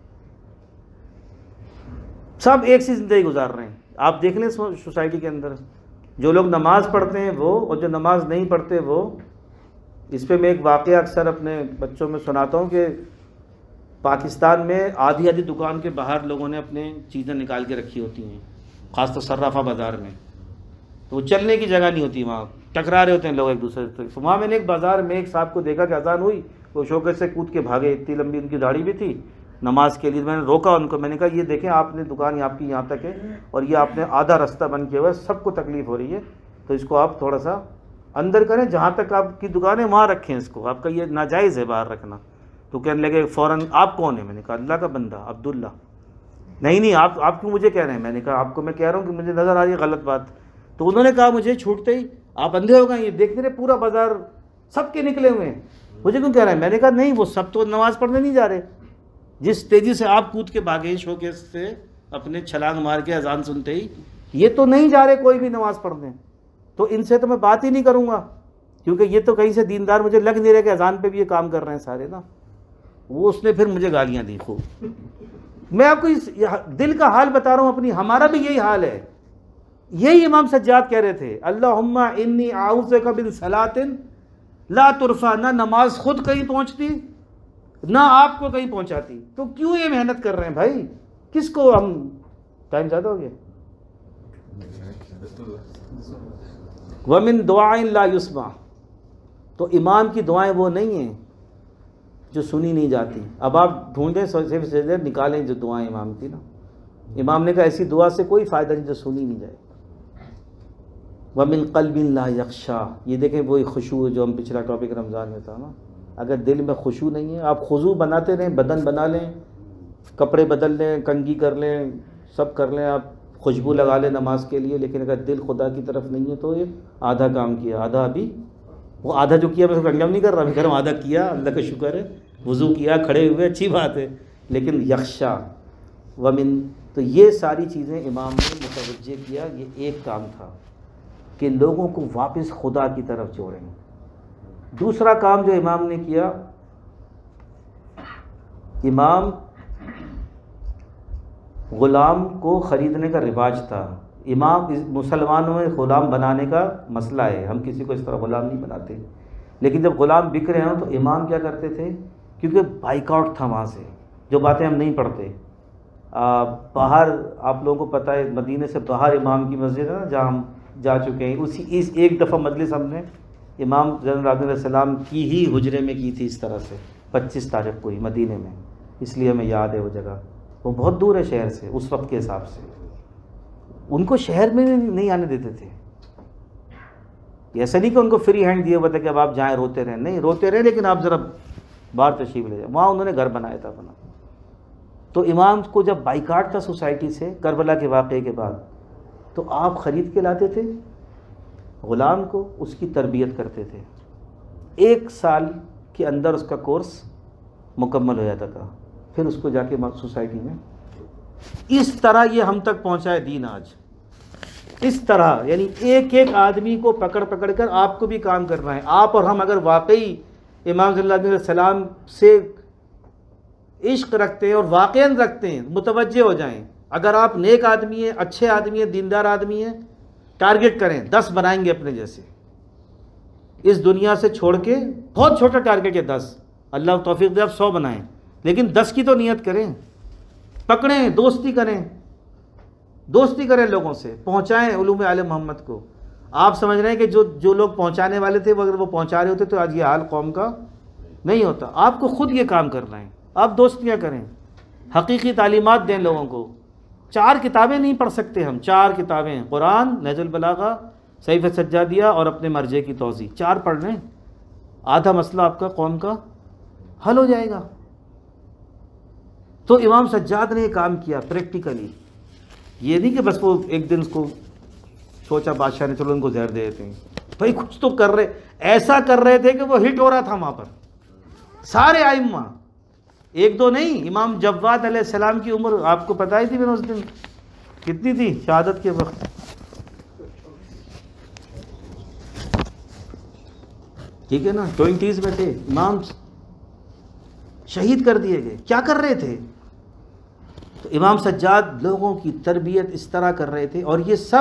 سب ایک سی زندگی گزار رہے ہیں۔ آپ دیکھ لیں سوسائٹی کے اندر جو لوگ نماز پڑھتے ہیں وہ، اور جو نماز نہیں پڑھتے وہ۔ اس پہ میں ایک واقعہ اکثر اپنے بچوں میں سناتا ہوں کہ پاکستان میں آدھی آدھی دکان کے باہر لوگوں نے اپنے چیزیں نکال کے رکھی ہوتی ہیں، خاص طور صرافہ بازار میں، تو وہ چلنے کی جگہ نہیں ہوتی، وہاں ٹکرا رہے ہوتے ہیں لوگ ایک دوسرے سے۔ تو وہاں میں نے ایک بازار میں ایک صاحب کو دیکھا کہ اذان ہوئی، وہ شوکے سے کود کے بھاگے، اتنی لمبی ان کی داڑھی بھی تھی، نماز کے لیے۔ میں نے روکا ان کو، میں نے کہا یہ دیکھیں آپ نے دکان آپ کی یہاں تک ہے، اور یہ آپ نے آدھا رستہ بند کیا ہوا ہے، سب کو تکلیف ہو رہی ہے، تو اس کو آپ تھوڑا سا اندر کریں، جہاں تک آپ کی دکان ہے وہاں رکھیں اس کو، آپ کا یہ ناجائز ہے باہر رکھنا۔ تو کہنے لگے فوراً آپ کون ہیں؟ میں نے کہا اللہ کا بندہ عبداللہ۔ نہیں نہیں آپ آپ کیوں مجھے کہہ رہے ہیں؟ میں نے کہا آپ کو میں کہہ رہا ہوں کہ مجھے نظر آ رہی ہے غلط بات۔ تو انہوں نے کہا مجھے چھوٹتے ہی آپ اندھے ہو گئے، یہ دیکھتے رہے پورا بازار سب کے نکلے ہوئے ہیں، مجھے کیوں کہہ رہے ہیں؟ میں نے کہا نہیں، وہ سب تو نماز پڑھنے نہیں جا رہے، جس تیزی سے آپ کود کے بھاگے شوکیس سے اپنے چھلانگ مار کے اذان سنتے ہی، یہ تو نہیں جا رہے کوئی بھی نماز پڑھنے، تو ان سے تو میں بات ہی نہیں کروں گا، کیونکہ یہ تو کہیں سے دیندار مجھے لگ نہیں رہے کہ اذان پہ بھی یہ کام کر رہے ہیں سارے نا۔ وہ اس نے پھر مجھے گالیاں دی خوب۔ میں آپ کو اس دل کا حال بتا رہا ہوں اپنی، ہمارا بھی یہی حال ہے۔ یہی امام سجاد کہہ رہے تھے اللہم انی اعوذ بک من صلاۃ لا ترفع، نہ نماز خود کہیں پہنچتی نہ آپ کو کہیں پہنچاتی، تو کیوں یہ محنت کر رہے ہیں بھائی؟ کس کو ہم، ٹائم زیادہ ہو گیا۔ ومن دعاء لا یسمع، تو امام کی دعائیں وہ نہیں ہیں جو سنی نہیں جاتی۔ اب آپ ڈھونڈیں صرف سے نکالیں جو دعائیں امام کی نا، امام نے کہا ایسی دعا سے کوئی فائدہ نہیں جو سنی نہیں جائے۔ ومن قلب لا یخشع، یہ دیکھیں وہی خشوع جو ہم پچھلا ٹاپک رمضان میں تھا نا، اگر دل میں خشوع نہیں ہے، آپ خضوع بناتے رہیں، بدن بنا لیں، کپڑے بدل لیں، کنگھی کر لیں، سب کر لیں، آپ خوشبو لگا لیں نماز کے لیے، لیکن اگر دل خدا کی طرف نہیں ہے تو یہ آدھا کام کیا، آدھا ابھی، وہ آدھا جو کیا میں اس کو کنڈیم نہیں کر رہا، میں کہہ رہا ہوں آدھا کیا، اللہ کا شکر ہے، وضو کیا، کھڑے ہوئے، اچھی بات ہے، لیکن یخشع ومن، تو یہ ساری چیزیں امام نے متوجہ کیا۔ یہ ایک کام تھا کہ لوگوں کو واپس خدا کی طرف جوڑیں۔ دوسرا کام جو امام نے کیا، امام غلام کو خریدنے کا رواج تھا، امام مسلمانوں میں غلام بنانے کا مسئلہ ہے، ہم کسی کو اس طرح غلام نہیں بناتے، لیکن جب غلام بک رہے ہوں تو امام کیا کرتے تھے، کیونکہ بائیکاٹ تھا وہاں سے، جو باتیں ہم نہیں پڑھتے. آ, باہر آپ لوگوں کو پتہ ہے مدینے سے باہر امام کی مسجد ہے نا جہاں ہم جا چکے ہیں، اسی اس ایک دفعہ مجلس ہم نے امام زین علیہ السلام کی ہی حجرے میں کی تھی، اس طرح سے پچیس تاریخ کو ہی مدینے میں، اس لیے ہمیں یاد ہے وہ جگہ. وہ بہت دور ہے شہر سے اس وقت کے حساب سے، ان کو شہر میں نہیں آنے دیتے تھے. ایسا نہیں کہ ان کو فری ہینڈ دیا ہوا تھا کہ اب آپ جائیں روتے رہیں، نہیں روتے رہیں لیکن آپ ذرا باہر تشریف لے جائیں. وہاں انہوں نے گھر بنایا تھا اپنا. تو امام کو جب بائیکاٹ تھا سوسائٹی سے کربلا کے واقعے کے بعد، تو آپ خرید کے لاتے تھے غلام کو، اس کی تربیت کرتے تھے، ایک سال کے اندر اس کا کورس مکمل ہو جاتا تھا، پھر اس کو جا کے سوسائٹی میں. اس طرح یہ ہم تک پہنچا ہے دین آج، اس طرح یعنی ایک ایک آدمی کو پکڑ پکڑ کر آپ کو بھی کام کرنا ہے. آپ اور ہم اگر واقعی امام صلی اللہ علیہ وسلم سے عشق رکھتے ہیں اور واقعاً رکھتے ہیں، متوجہ ہو جائیں. اگر آپ نیک آدمی ہیں، اچھے آدمی ہیں، دیندار آدمی ہیں، ٹارگٹ کریں دس بنائیں گے اپنے جیسے، اس دنیا سے چھوڑ کے. بہت چھوٹا ٹارگٹ ہے دس، اللہ توفیق دے آپ سو بنائیں، لیکن دس کی تو نیت کریں، پکڑیں، دوستی کریں، دوستی کریں لوگوں سے، پہنچائیں علوم آل محمد کو. آپ سمجھ رہے ہیں کہ جو جو لوگ پہنچانے والے تھے اگر وہ پہنچا رہے ہوتے تو آج یہ حال قوم کا نہیں ہوتا. آپ کو خود یہ کام کرنا ہے، آپ دوستیاں کریں، حقیقی تعلیمات دیں لوگوں کو. چار کتابیں نہیں پڑھ سکتے ہم، چار کتابیں، قرآن، نہج البلاغہ، صحیفہ سجادیہ اور اپنے مرجع کی توضیح، چار پڑھ لیں، آدھا مسئلہ آپ کا قوم کا حل ہو جائے گا. تو امام سجاد نے یہ کام کیا پریکٹیکلی. یہ نہیں کہ بس وہ ایک دن اس کو سوچا بادشاہ نے چلو ان کو زہر دے دیتے ہیں، بھائی کچھ تو کر رہے، ایسا کر رہے تھے کہ وہ ہٹ ہو رہا تھا وہاں پر. سارے ائمہ، ایک دو نہیں. امام جواد علیہ السلام کی عمر آپ کو پتہ ہی تھی میں نے اس دن کتنی تھی شہادت کے وقت؟ ٹھیک ہے نا، ٹوینٹیز میں تھے. امام شہید کر دیے گئے. کیا کر رہے تھے؟ تو امام سجاد لوگوں کی تربیت اس طرح کر رہے تھے. اور یہ سب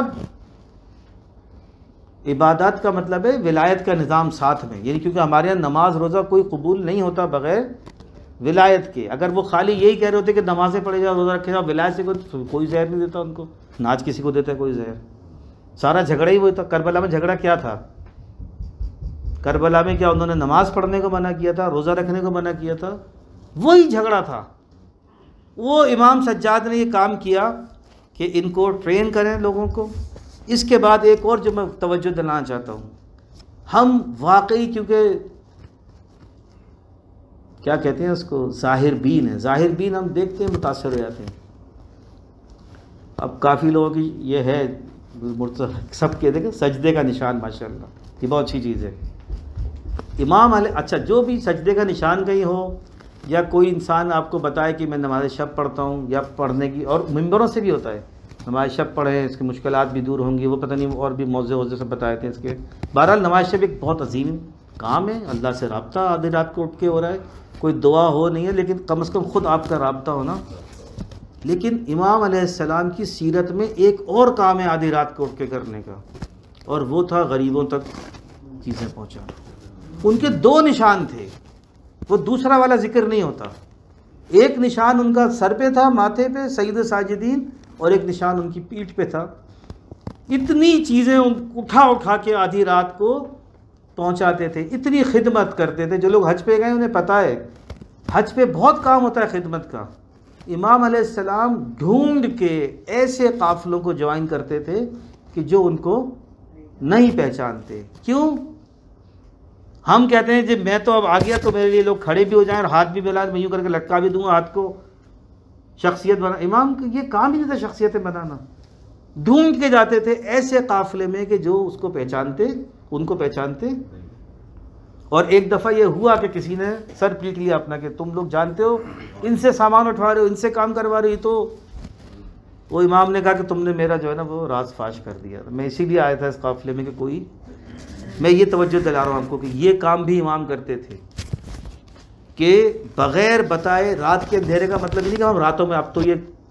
عبادات کا مطلب ہے ولایت کا نظام ساتھ میں، یعنی کیونکہ ہمارے یہاں نماز روزہ کوئی قبول نہیں ہوتا بغیر ولایت کے. اگر وہ خالی یہی کہہ رہے ہوتے کہ نمازیں پڑھے جاؤ، روزہ رکھے جاؤ، ولایت سے کوئی کوئی زہر نہیں دیتا ان کو، نہ آج کسی کو دیتا ہے کوئی زہر. سارا جھگڑا ہی وہ تھا. کربلا میں جھگڑا کیا تھا؟ کربلا میں کیا انہوں نے نماز پڑھنے کو منع کیا تھا، روزہ رکھنے کو منع کیا تھا؟ وہی جھگڑا تھا. وہ امام سجاد نے یہ کام کیا کہ ان کو ٹرین کریں لوگوں کو. اس کے بعد ایک اور جو میں توجہ دلانا چاہتا ہوں، ہم واقعی کیونکہ کیا کہتے ہیں اس کو، ظاہر بین ہے، ظاہر بین ہم دیکھتے ہیں متاثر ہو جاتے ہیں. اب کافی لوگوں کی یہ ہے سب کے دیکھیں سجدے کا نشان، ماشاءاللہ یہ بہت اچھی چیز ہے. امام علیہ اچھا جو بھی سجدے کا نشان کہیں ہو، یا کوئی انسان آپ کو بتائے کہ میں نماز شب پڑھتا ہوں، یا پڑھنے کی، اور ممبروں سے بھی ہوتا ہے نماز شب پڑھیں، اس کی مشکلات بھی دور ہوں گی، وہ پتہ نہیں اور بھی موضوع موضوع سے بتائے تھے اس کے. بہرحال نماز شب ایک بہت عظیم کام ہے، اللہ سے رابطہ آدھی رات کو اٹھ کے ہو رہا ہے. کوئی دعا ہو نہیں ہے لیکن کم از کم خود آپ کا رابطہ ہونا. لیکن امام علیہ السلام کی سیرت میں ایک اور کام ہے آدھی رات کو اٹھ کے کرنے کا، اور وہ تھا غریبوں تک چیزیں پہنچانا. ان کے دو نشان تھے، وہ دوسرا والا ذکر نہیں ہوتا. ایک نشان ان کا سر پہ تھا، ماتھے پہ، سید ساجدین، اور ایک نشان ان کی پیٹھ پہ تھا. اتنی چیزیں اٹھا اٹھا کے آدھی رات کو پہنچاتے تھے، اتنی خدمت کرتے تھے. جو لوگ حج پہ گئے انہیں پتہ ہے حج پہ بہت کام ہوتا ہے خدمت کا. امام علیہ السلام ڈھونڈ کے ایسے قافلوں کو جوائن کرتے تھے کہ جو ان کو نہیں پہچانتے. کیوں؟ ہم کہتے ہیں جب میں تو اب آ گیا تو میرے لیے لوگ کھڑے بھی ہو جائیں اور ہاتھ بھی ملائیں، میں یوں کر کے لٹکا بھی دوں گا ہاتھ کو، شخصیت بنا. امام کا یہ کام ہی نہیں تھا شخصیتیں بنانا. ڈھونڈ کے جاتے تھے ایسے قافلے میں کہ جو اس کو پہچانتے، ان کو پہچانتے. اور ایک دفعہ یہ ہوا کہ کسی نے سر پیٹ لیا اپنا کہ تم لوگ جانتے ہو ان سے سامان اٹھوا رہے ہو، ان سے کام کروا رہے ہو. تو وہ امام نے کہا کہ تم نے میرا جو ہے نا وہ راز فاش کر دیا. میں اسی لیے آیا تھا اس قافلے میں کہ کوئی، میں یہ توجہ دلا رہا ہوں آپ کو کہ یہ کام بھی امام کرتے تھے کہ بغیر بتائے رات کے اندھیرے کا مطلب نہیں کہ ہم راتوں میں اب تو یہ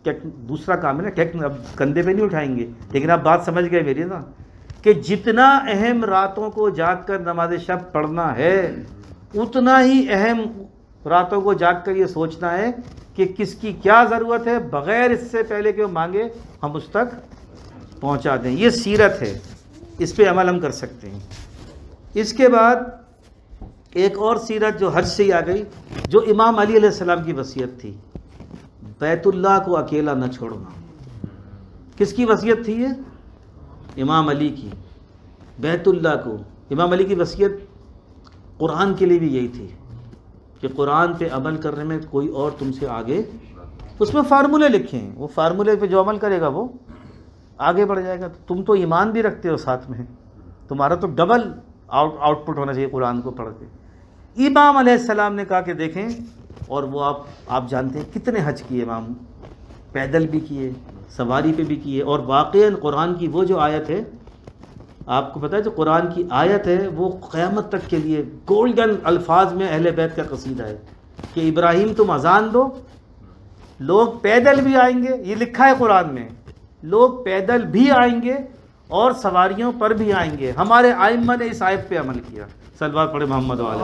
کیک دوسرا کام ہے نا، کیک اب کندھے پہ نہیں اٹھائیں گے، لیکن آپ بات سمجھ گئے میری نا، کہ جتنا اہم راتوں کو جاگ کر نماز شب پڑھنا ہے، اتنا ہی اہم راتوں کو جاگ کر یہ سوچنا ہے کہ کس کی کیا ضرورت ہے، بغیر اس سے پہلے کہ وہ مانگے ہم اس تک پہنچا دیں. یہ سیرت ہے، اس پہ عمل ہم کر سکتے ہیں. اس کے بعد ایک اور سیرت جو حج سے ہی آ گئی، جو امام علی علیہ السلام کی وصیت تھی، بیت اللہ کو اکیلا نہ چھوڑنا. کس کی وصیت تھی یہ؟ امام علی کی. بیت اللہ کو، امام علی کی وصیت قرآن کے لیے بھی یہی تھی کہ قرآن پہ عمل کرنے میں کوئی اور تم سے آگے، اس میں فارمولے لکھے ہیں، وہ فارمولے پہ جو عمل کرے گا وہ آگے بڑھ جائے گا. تم تو ایمان بھی رکھتے ہو ساتھ میں، تمہارا تو ڈبل آؤٹ آؤٹ پٹ ہونا چاہیے قرآن کو پڑھ کے. امام علیہ السلام نے کہا کہ دیکھیں، اور وہ آپ آپ جانتے ہیں کتنے حج کیے امام، پیدل بھی کیے، سواری پہ بھی کیے، اور واقعاً قرآن کی وہ جو آیت ہے، آپ کو پتہ ہے جو قرآن کی آیت ہے وہ قیامت تک کے لیے گولڈن الفاظ میں اہل بیت کا قصیدہ ہے کہ ابراہیم تم اذان دو، لوگ پیدل بھی آئیں گے، یہ لکھا ہے قرآن میں، لوگ پیدل بھی آئیں گے اور سواریوں پر بھی آئیں گے. ہمارے ائمہ نے اس آیت پہ عمل کیا. صلوات پڑھے محمد و آل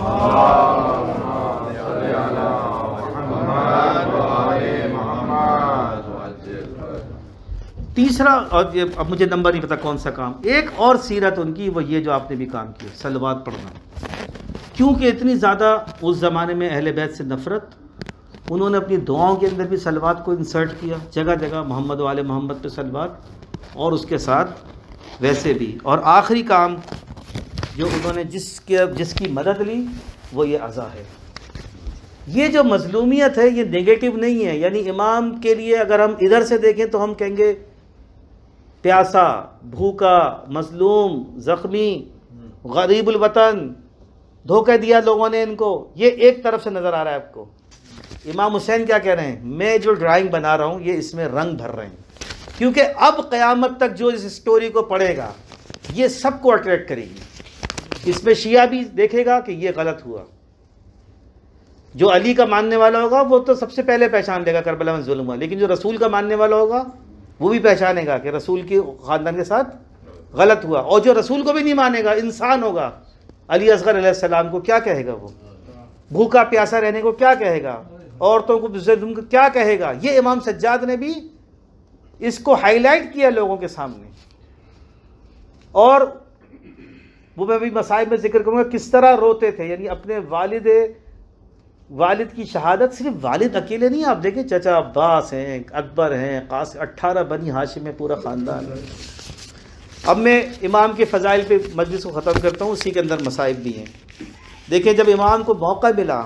محمد. تیسرا، اور یہ اب مجھے نمبر نہیں پتا کون سا کام، ایک اور سیرت ان کی وہ یہ جو آپ نے بھی کام کیا، صلوات پڑھنا. کیونکہ اتنی زیادہ اس زمانے میں اہل بیت سے نفرت، انہوں نے اپنی دعاؤں کے اندر بھی صلوات کو انسرٹ کیا، جگہ جگہ محمد و آل محمد پہ صلوات، اور اس کے ساتھ ویسے بھی. اور آخری کام جو انہوں نے جس کے جس کی مدد لی وہ یہ عزا ہے. یہ جو مظلومیت ہے یہ نیگیٹو نہیں ہے، یعنی امام کے لیے اگر ہم ادھر سے دیکھیں تو ہم کہیں گے پیاسا، بھوکا، مظلوم، زخمی، غریب الوطن، دھوکہ دیا لوگوں نے ان کو، یہ ایک طرف سے نظر آ رہا ہے آپ کو. امام حسین کیا کہہ رہے ہیں؟ میں جو ڈرائنگ بنا رہا ہوں یہ اس میں رنگ بھر رہے ہیں، کیونکہ اب قیامت تک جو اس سٹوری کو پڑھے گا یہ سب کو اٹریکٹ کرے گی. اس میں شیعہ بھی دیکھے گا کہ یہ غلط ہوا، جو علی کا ماننے والا ہوگا وہ تو سب سے پہلے پہچان لے گا کربلا میں ظلم ہوا، لیکن جو رسول کا ماننے والا ہوگا وہ بھی پہچانے گا کہ رسول کی خاندان کے ساتھ غلط ہوا. اور جو رسول کو بھی نہیں مانے گا، انسان ہوگا، علی اصغر علیہ السلام کو کیا کہے گا؟ وہ بھوکا پیاسا رہنے کو کیا کہے گا؟ عورتوں کو ظلم کو کیا کہے گا؟ یہ امام سجاد نے بھی اس کو ہائی لائٹ کیا لوگوں کے سامنے. اور وہ میں بھی مصائب میں ذکر کروں گا کس طرح روتے تھے، یعنی اپنے والد والد کی شہادت. صرف والد اکیلے نہیں، آپ دیکھیں چچا عباس ہیں، اکبر ہیں، قاسم، اٹھارہ بنی ہاشم میں پورا خاندان. اب میں امام کے فضائل پہ مجلس کو ختم کرتا ہوں، اسی کے اندر مصائب بھی ہیں. دیکھیں جب امام کو موقع ملا،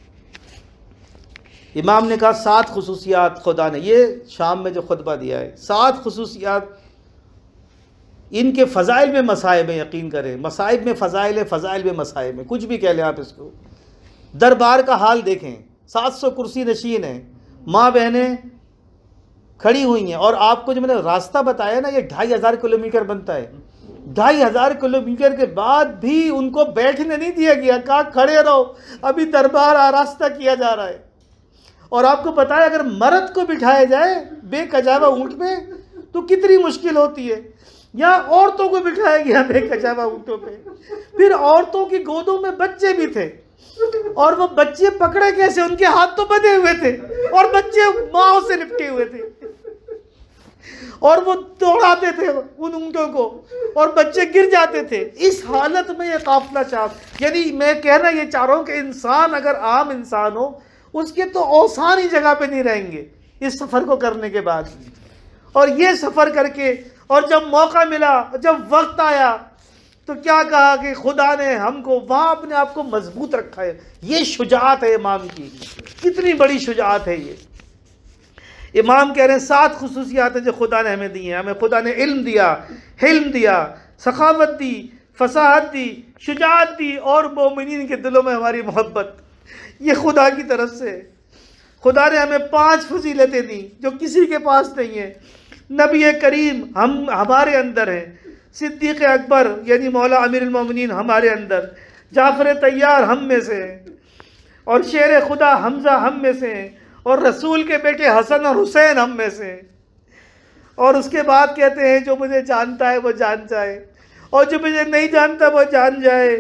امام نے کہا سات خصوصیات خدا نے، یہ شام میں جو خطبہ دیا ہے، سات خصوصیات، ان کے فضائل میں مصائب ہیں، یقین کریں، مصائب میں فضائل ہے، فضائل میں مصائب ہیں، کچھ بھی کہہ لیں آپ اس کو. دربار کا حال دیکھیں، سات سو کرسی نشین ہیں، ماں بہنیں کھڑی ہوئی ہیں، اور آپ کو جو میں نے راستہ بتایا نا، یہ ڈھائی ہزار کلو میٹر بنتا ہے. ڈھائی ہزار کلو میٹر کے بعد بھی ان کو بیٹھنے نہیں دیا گیا، کہا کھڑے رہو، ابھی دربار آراستہ کیا جا رہا ہے. اور آپ کو پتا ہے اگر مرد کو بٹھایا جائے بے کجاوا اونٹ پہ تو کتنی مشکل ہوتی ہے، یا عورتوں کو بٹھایا گیا بے کجاوا اونٹوں پہ. پھر عورتوں کی گودوں میں بچے بھی تھے، اور وہ بچے پکڑے کیسے؟ ان کے ہاتھ تو بندھے ہوئے تھے اور بچے ماؤں سے لپٹے ہوئے تھے، اور وہ دوڑاتے تھے ان اونٹوں کو اور بچے گر جاتے تھے. اس حالت میں یہ قافلہ چاپ، یعنی میں کہنا یہ چاہ رہا ہوں کہ انسان اگر عام انسان ہو، اس کے تو اوسان ہی جگہ پہ نہیں رہیں گے اس سفر کو کرنے کے بعد. اور یہ سفر کر کے، اور جب موقع ملا، جب وقت آیا، تو کیا کہا کہ خدا نے ہم کو وہاں اپنے آپ کو مضبوط رکھا ہے. یہ شجاعت ہے امام کی، کتنی بڑی شجاعت ہے. یہ امام کہہ رہے ہیں سات خصوصیات ہیں جو خدا نے ہمیں دی ہیں. ہمیں خدا نے علم دیا، حلم دیا، سخاوت دی، فصاحت دی، شجاعت دی، اور مومنین کے دلوں میں ہماری محبت، یہ خدا کی طرف سے. خدا نے ہمیں پانچ فضیلتیں دی جو کسی کے پاس نہیں ہیں. نبی کریم ہم ہمارے اندر ہیں، صدیق اکبر یعنی مولا امیر المومنین ہمارے اندر، جعفر طیار ہم میں سے ہیں، اور شیر خدا حمزہ ہم میں سے ہیں، اور رسول کے بیٹے حسن اور حسین ہم میں سے، اور اس کے بعد کہتے ہیں جو مجھے جانتا ہے وہ جان جائے اور جو مجھے نہیں جانتا وہ جان جائے۔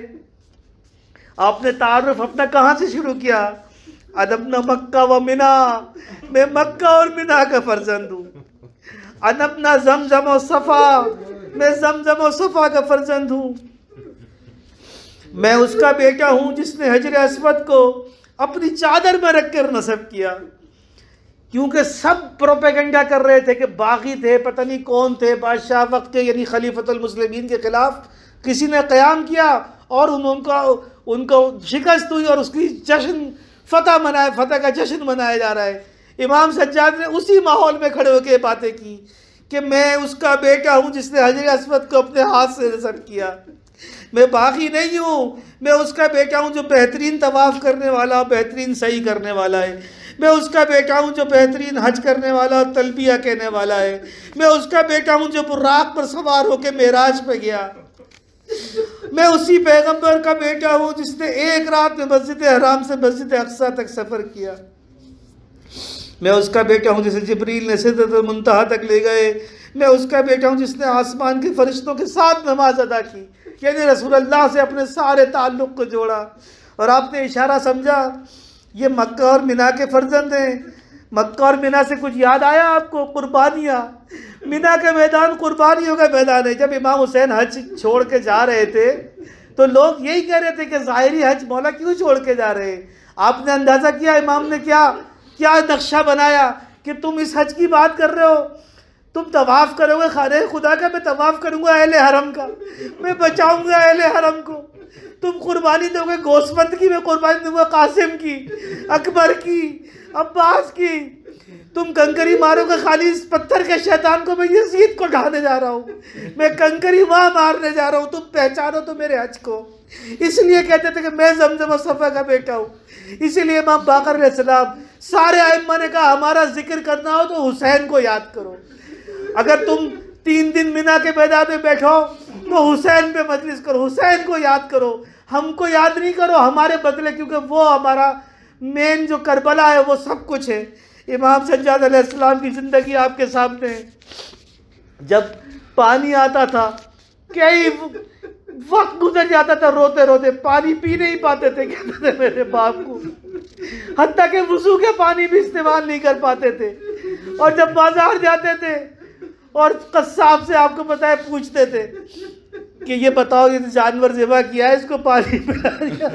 آپ نے تعارف اپنا کہاں سے شروع کیا؟ ادبنا مکہ و منا، میں مکہ اور منا کا فرزند ہوں۔ ادبنا زمزم و صفا، میں زمزم و صفا کا فرزند ہوں۔ میں اس کا بیٹا ہوں جس نے حجر اسود کو اپنی چادر میں رکھ کر نصب کیا، کیونکہ سب پروپیگنڈا کر رہے تھے کہ باغی تھے، پتہ نہیں کون تھے، بادشاہ وقت کے یعنی خلیفۃ المسلمین کے خلاف کسی نے قیام کیا اور ان کا ان کو شکست ہوئی اور اس کی جشن فتح منائے فتح کا جشن منایا جا رہا ہے۔ امام سجاد نے اسی ماحول میں کھڑے ہو کے باتیں کی کہ میں اس کا بیٹا ہوں جس نے حجر اسود کو اپنے ہاتھ سے نصب کیا، میں باغی نہیں ہوں، میں اس کا بیٹا ہوں جو بہترین طواف کرنے والا، بہترین سعی کرنے والا ہے، میں اس کا بیٹا ہوں جو بہترین حج کرنے والا اور تلبیہ کہنے والا ہے، میں اس کا بیٹا ہوں جو براق پر سوار ہو کے معراج پہ گیا، میں اسی پیغمبر کا بیٹا ہوں جس نے ایک رات میں مسجد حرام سے مسجد اقصیٰ تک سفر کیا، میں اس کا بیٹا ہوں جسے جبریل نے سدرۃ المنتہا تک لے گئے، میں اس کا بیٹا ہوں جس نے آسمان کے فرشتوں کے ساتھ نماز ادا کی، یعنی رسول اللہ سے اپنے سارے تعلق کو جوڑا۔ اور آپ نے اشارہ سمجھا یہ مکہ اور منا کے فرزند ہیں۔ مکہ اور منا سے کچھ یاد آیا آپ کو؟ قربانیاں، منا کا میدان قربانیوں کا میدان ہے۔ جب امام حسین حج چھوڑ کے جا رہے تھے تو لوگ یہی کہہ رہے تھے کہ ظاہری حج مولا کیوں چھوڑ کے جا رہے ہیں؟ آپ نے اندازہ کیا امام نے کیا کیا نقشہ بنایا کہ تم اس حج کی بات کر رہے ہو، تم طواف کرو گے خانہ خدا کا، میں طواف کروں گا اہل حرم کا، میں بچاؤں گا اہل حرم کو، تم قربانی دو گے گوشت مند کی، میں قربانی دوں گا قاسم کی، اکبر کی، عباس کی، تم کنکری مارو گے خالی اس پتھر کے شیطان کو، میں یزید کو ڈھانے جا رہا ہوں، میں کنکری وہاں مارنے جا رہا ہوں، تم پہچانو تو میرے حج کو۔ اس لیے کہتے تھے کہ میں زمزم و صفا کا بیٹا ہوں۔ اسی لیے امام باقر علیہ السلام سارے ائمہ نے کہا ہمارا ذکر کرنا ہو تو حسین کو یاد کرو، اگر تم تین دن منا کے میدان میں بیٹھو تو حسین پہ مجلس کرو، حسین کو یاد کرو، ہم کو یاد نہیں کرو ہمارے بدلے، کیونکہ وہ ہمارا مین جو کربلا ہے وہ سب کچھ ہے۔ امام سجاد علیہ السلام کی زندگی آپ کے سامنے ہے۔ جب پانی آتا تھا کئی وقت گزر جاتا تھا روتے روتے، پانی پی نہیں پاتے تھے، کہتے تھے میرے باپ کو، حتیٰ کہ وضو کے پانی بھی استعمال نہیں کر پاتے تھے۔ اور جب بازار جاتے تھے اور قصاب سے آپ کو پتہ ہے پوچھتے تھے کہ یہ بتاؤ یہ جانور ذبح کیا ہے، اس کو پانی پلا دیا،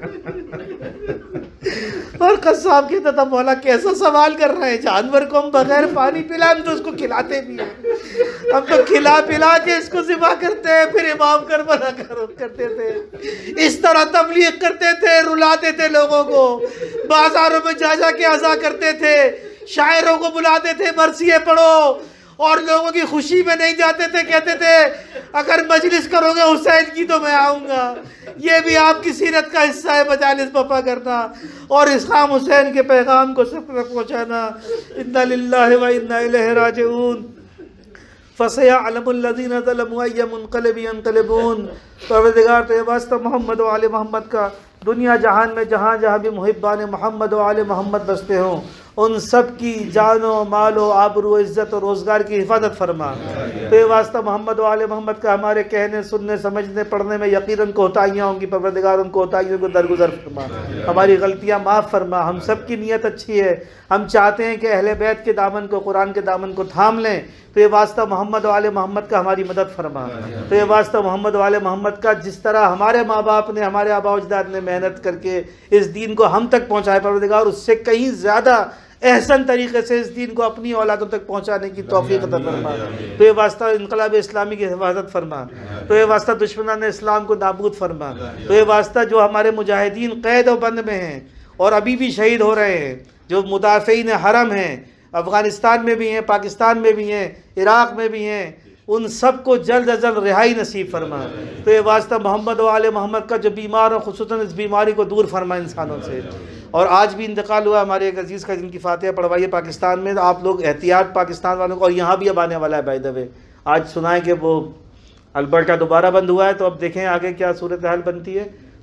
اور قصاب کہتا تھا مولا کیسا سوال کر رہے ہیں، جانور کو ہم بغیر پانی پلائے ہم تو اس کو کھلاتے بھی ہیں، ہم تو کھلا پلا کے اس کو ذبح کرتے ہیں، پھر امام کربلا کرتے تھے۔ اس طرح تبلیغ کرتے تھے، رلاتے تھے لوگوں کو، بازاروں میں جا جا کے عزا کرتے تھے، شاعروں کو بلاتے تھے مرثیے پڑھو، اور لوگوں کی خوشی میں نہیں جاتے تھے، کہتے تھے اگر مجلس کرو گے حسین کی تو میں آؤں گا۔ یہ بھی آپ کی سیرت کا حصہ ہے، مجالس بپا کرنا اور اسلام حسین کے پیغام کو سب تک پہنچانا۔ انا للہ و انا الیہ راجعون۔ فَسَيَعْلَمُ الَّذِينَ ظَلَمُوا أَيَّ مُنقَلِبٍ يَنقَلِبُونَ۔ پروردگار تو واسطہ محمد و آل محمد کا، دنیا جہان میں جہاں جہاں بھی محبان محمد و آل محمد بستے ہوں ان سب کی جان و مال و آبرو و عزت و روزگار کی حفاظت فرما۔ تو یہ واسطہ محمد و آل محمد کا ہمارے کہنے سننے سمجھنے پڑھنے میں یقیناً کوتاہیاں ہوں گی، پروردگار ان کوتاہیوں کو درگزر فرما، ہماری غلطیاں معاف فرما۔ ہم سب کی نیت اچھی ہے، ہم چاہتے ہیں کہ اہل بیت کے دامن کو، قرآن کے دامن کو تھام لیں، تو یہ واسطہ محمد و آل محمد کا ہماری مدد فرما۔ تو یہ واسطہ محمد و آل محمد کا جس طرح ہمارے ماں باپ نے، ہمارے آبا و اجداد نے محنت کر کے اس دین کو ہم تک پہنچائے، پروردگار اس سے کہیں زیادہ احسن طریقے سے اس دین کو اپنی اولادوں تک پہنچانے کی توفیق عطا فرما۔ تو یہ واسطہ انقلاب اسلامی کی حفاظت فرما، تو یہ واسطہ دشمنان اسلام کو نابود فرما، تو یہ واسطہ جو ہمارے مجاہدین قید و بند میں ہیں اور ابھی بھی شہید ہو رہے ہیں، جو مدافعین حرم ہیں، افغانستان میں بھی ہیں، پاکستان میں بھی ہیں، عراق میں بھی ہیں، ان سب کو جلد از جلد رہائی نصیب فرما۔ تو یہ واسطہ محمد و آل محمد کا جو بیمار ہو خصوصاً اس بیماری کو دور فرما انسانوں سے۔ اور آج بھی انتقال ہوا ہمارے ایک عزیز کا، جن کی فاتحہ پڑھوائیے پاکستان میں، آپ لوگ احتیاط پاکستان والوں کو، اور یہاں بھی اب آنے والا ہے بائی دا وے، آج سنائیں کہ وہ البرٹا دوبارہ بند ہوا ہے، تو اب دیکھیں آگے کیا صورتحال بنتی ہے۔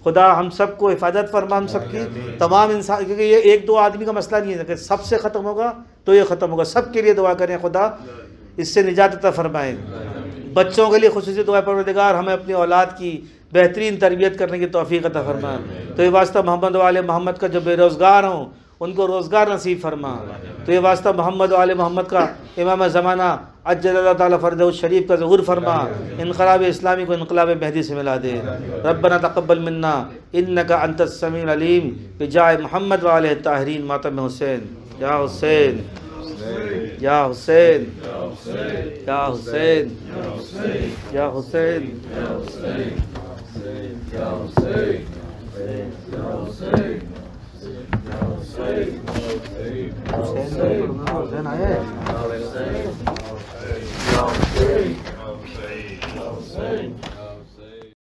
خدا ہم سب کو حفاظت فرما، ہم سب کی تمام انسان، کیونکہ یہ ایک دو آدمی کا مسئلہ نہیں ہے کہ سب سے ختم ہوگا تو یہ ختم ہوگا، سب کے لیے دعا کریں خدا اس سے نجات عطا فرمائے۔ بچوں کے لیے خصوصی دعا، پروردگار ہمیں اپنی اولاد کی بہترین تربیت کرنے کی توفیق عطا فرما۔ تو یہ واسطہ محمد و آل محمد کا جو بے روزگار ہوں ان کو روزگار نصیب فرما۔ تو یہ واسطہ محمد و آل محمد کا امام زمانہ عجل اللہ تعالیٰ فرجہ الشریف کا ظہور فرما، انقلاب اسلامی کو انقلاب مہدی سے ملا دے۔ ربنا تقبل منا انکا انت السمیع العلیم بجائے محمد و آلہ الطاہرین ماتم حسین۔ یا حسین یا حسین یا حسین یا حسین حسین آئے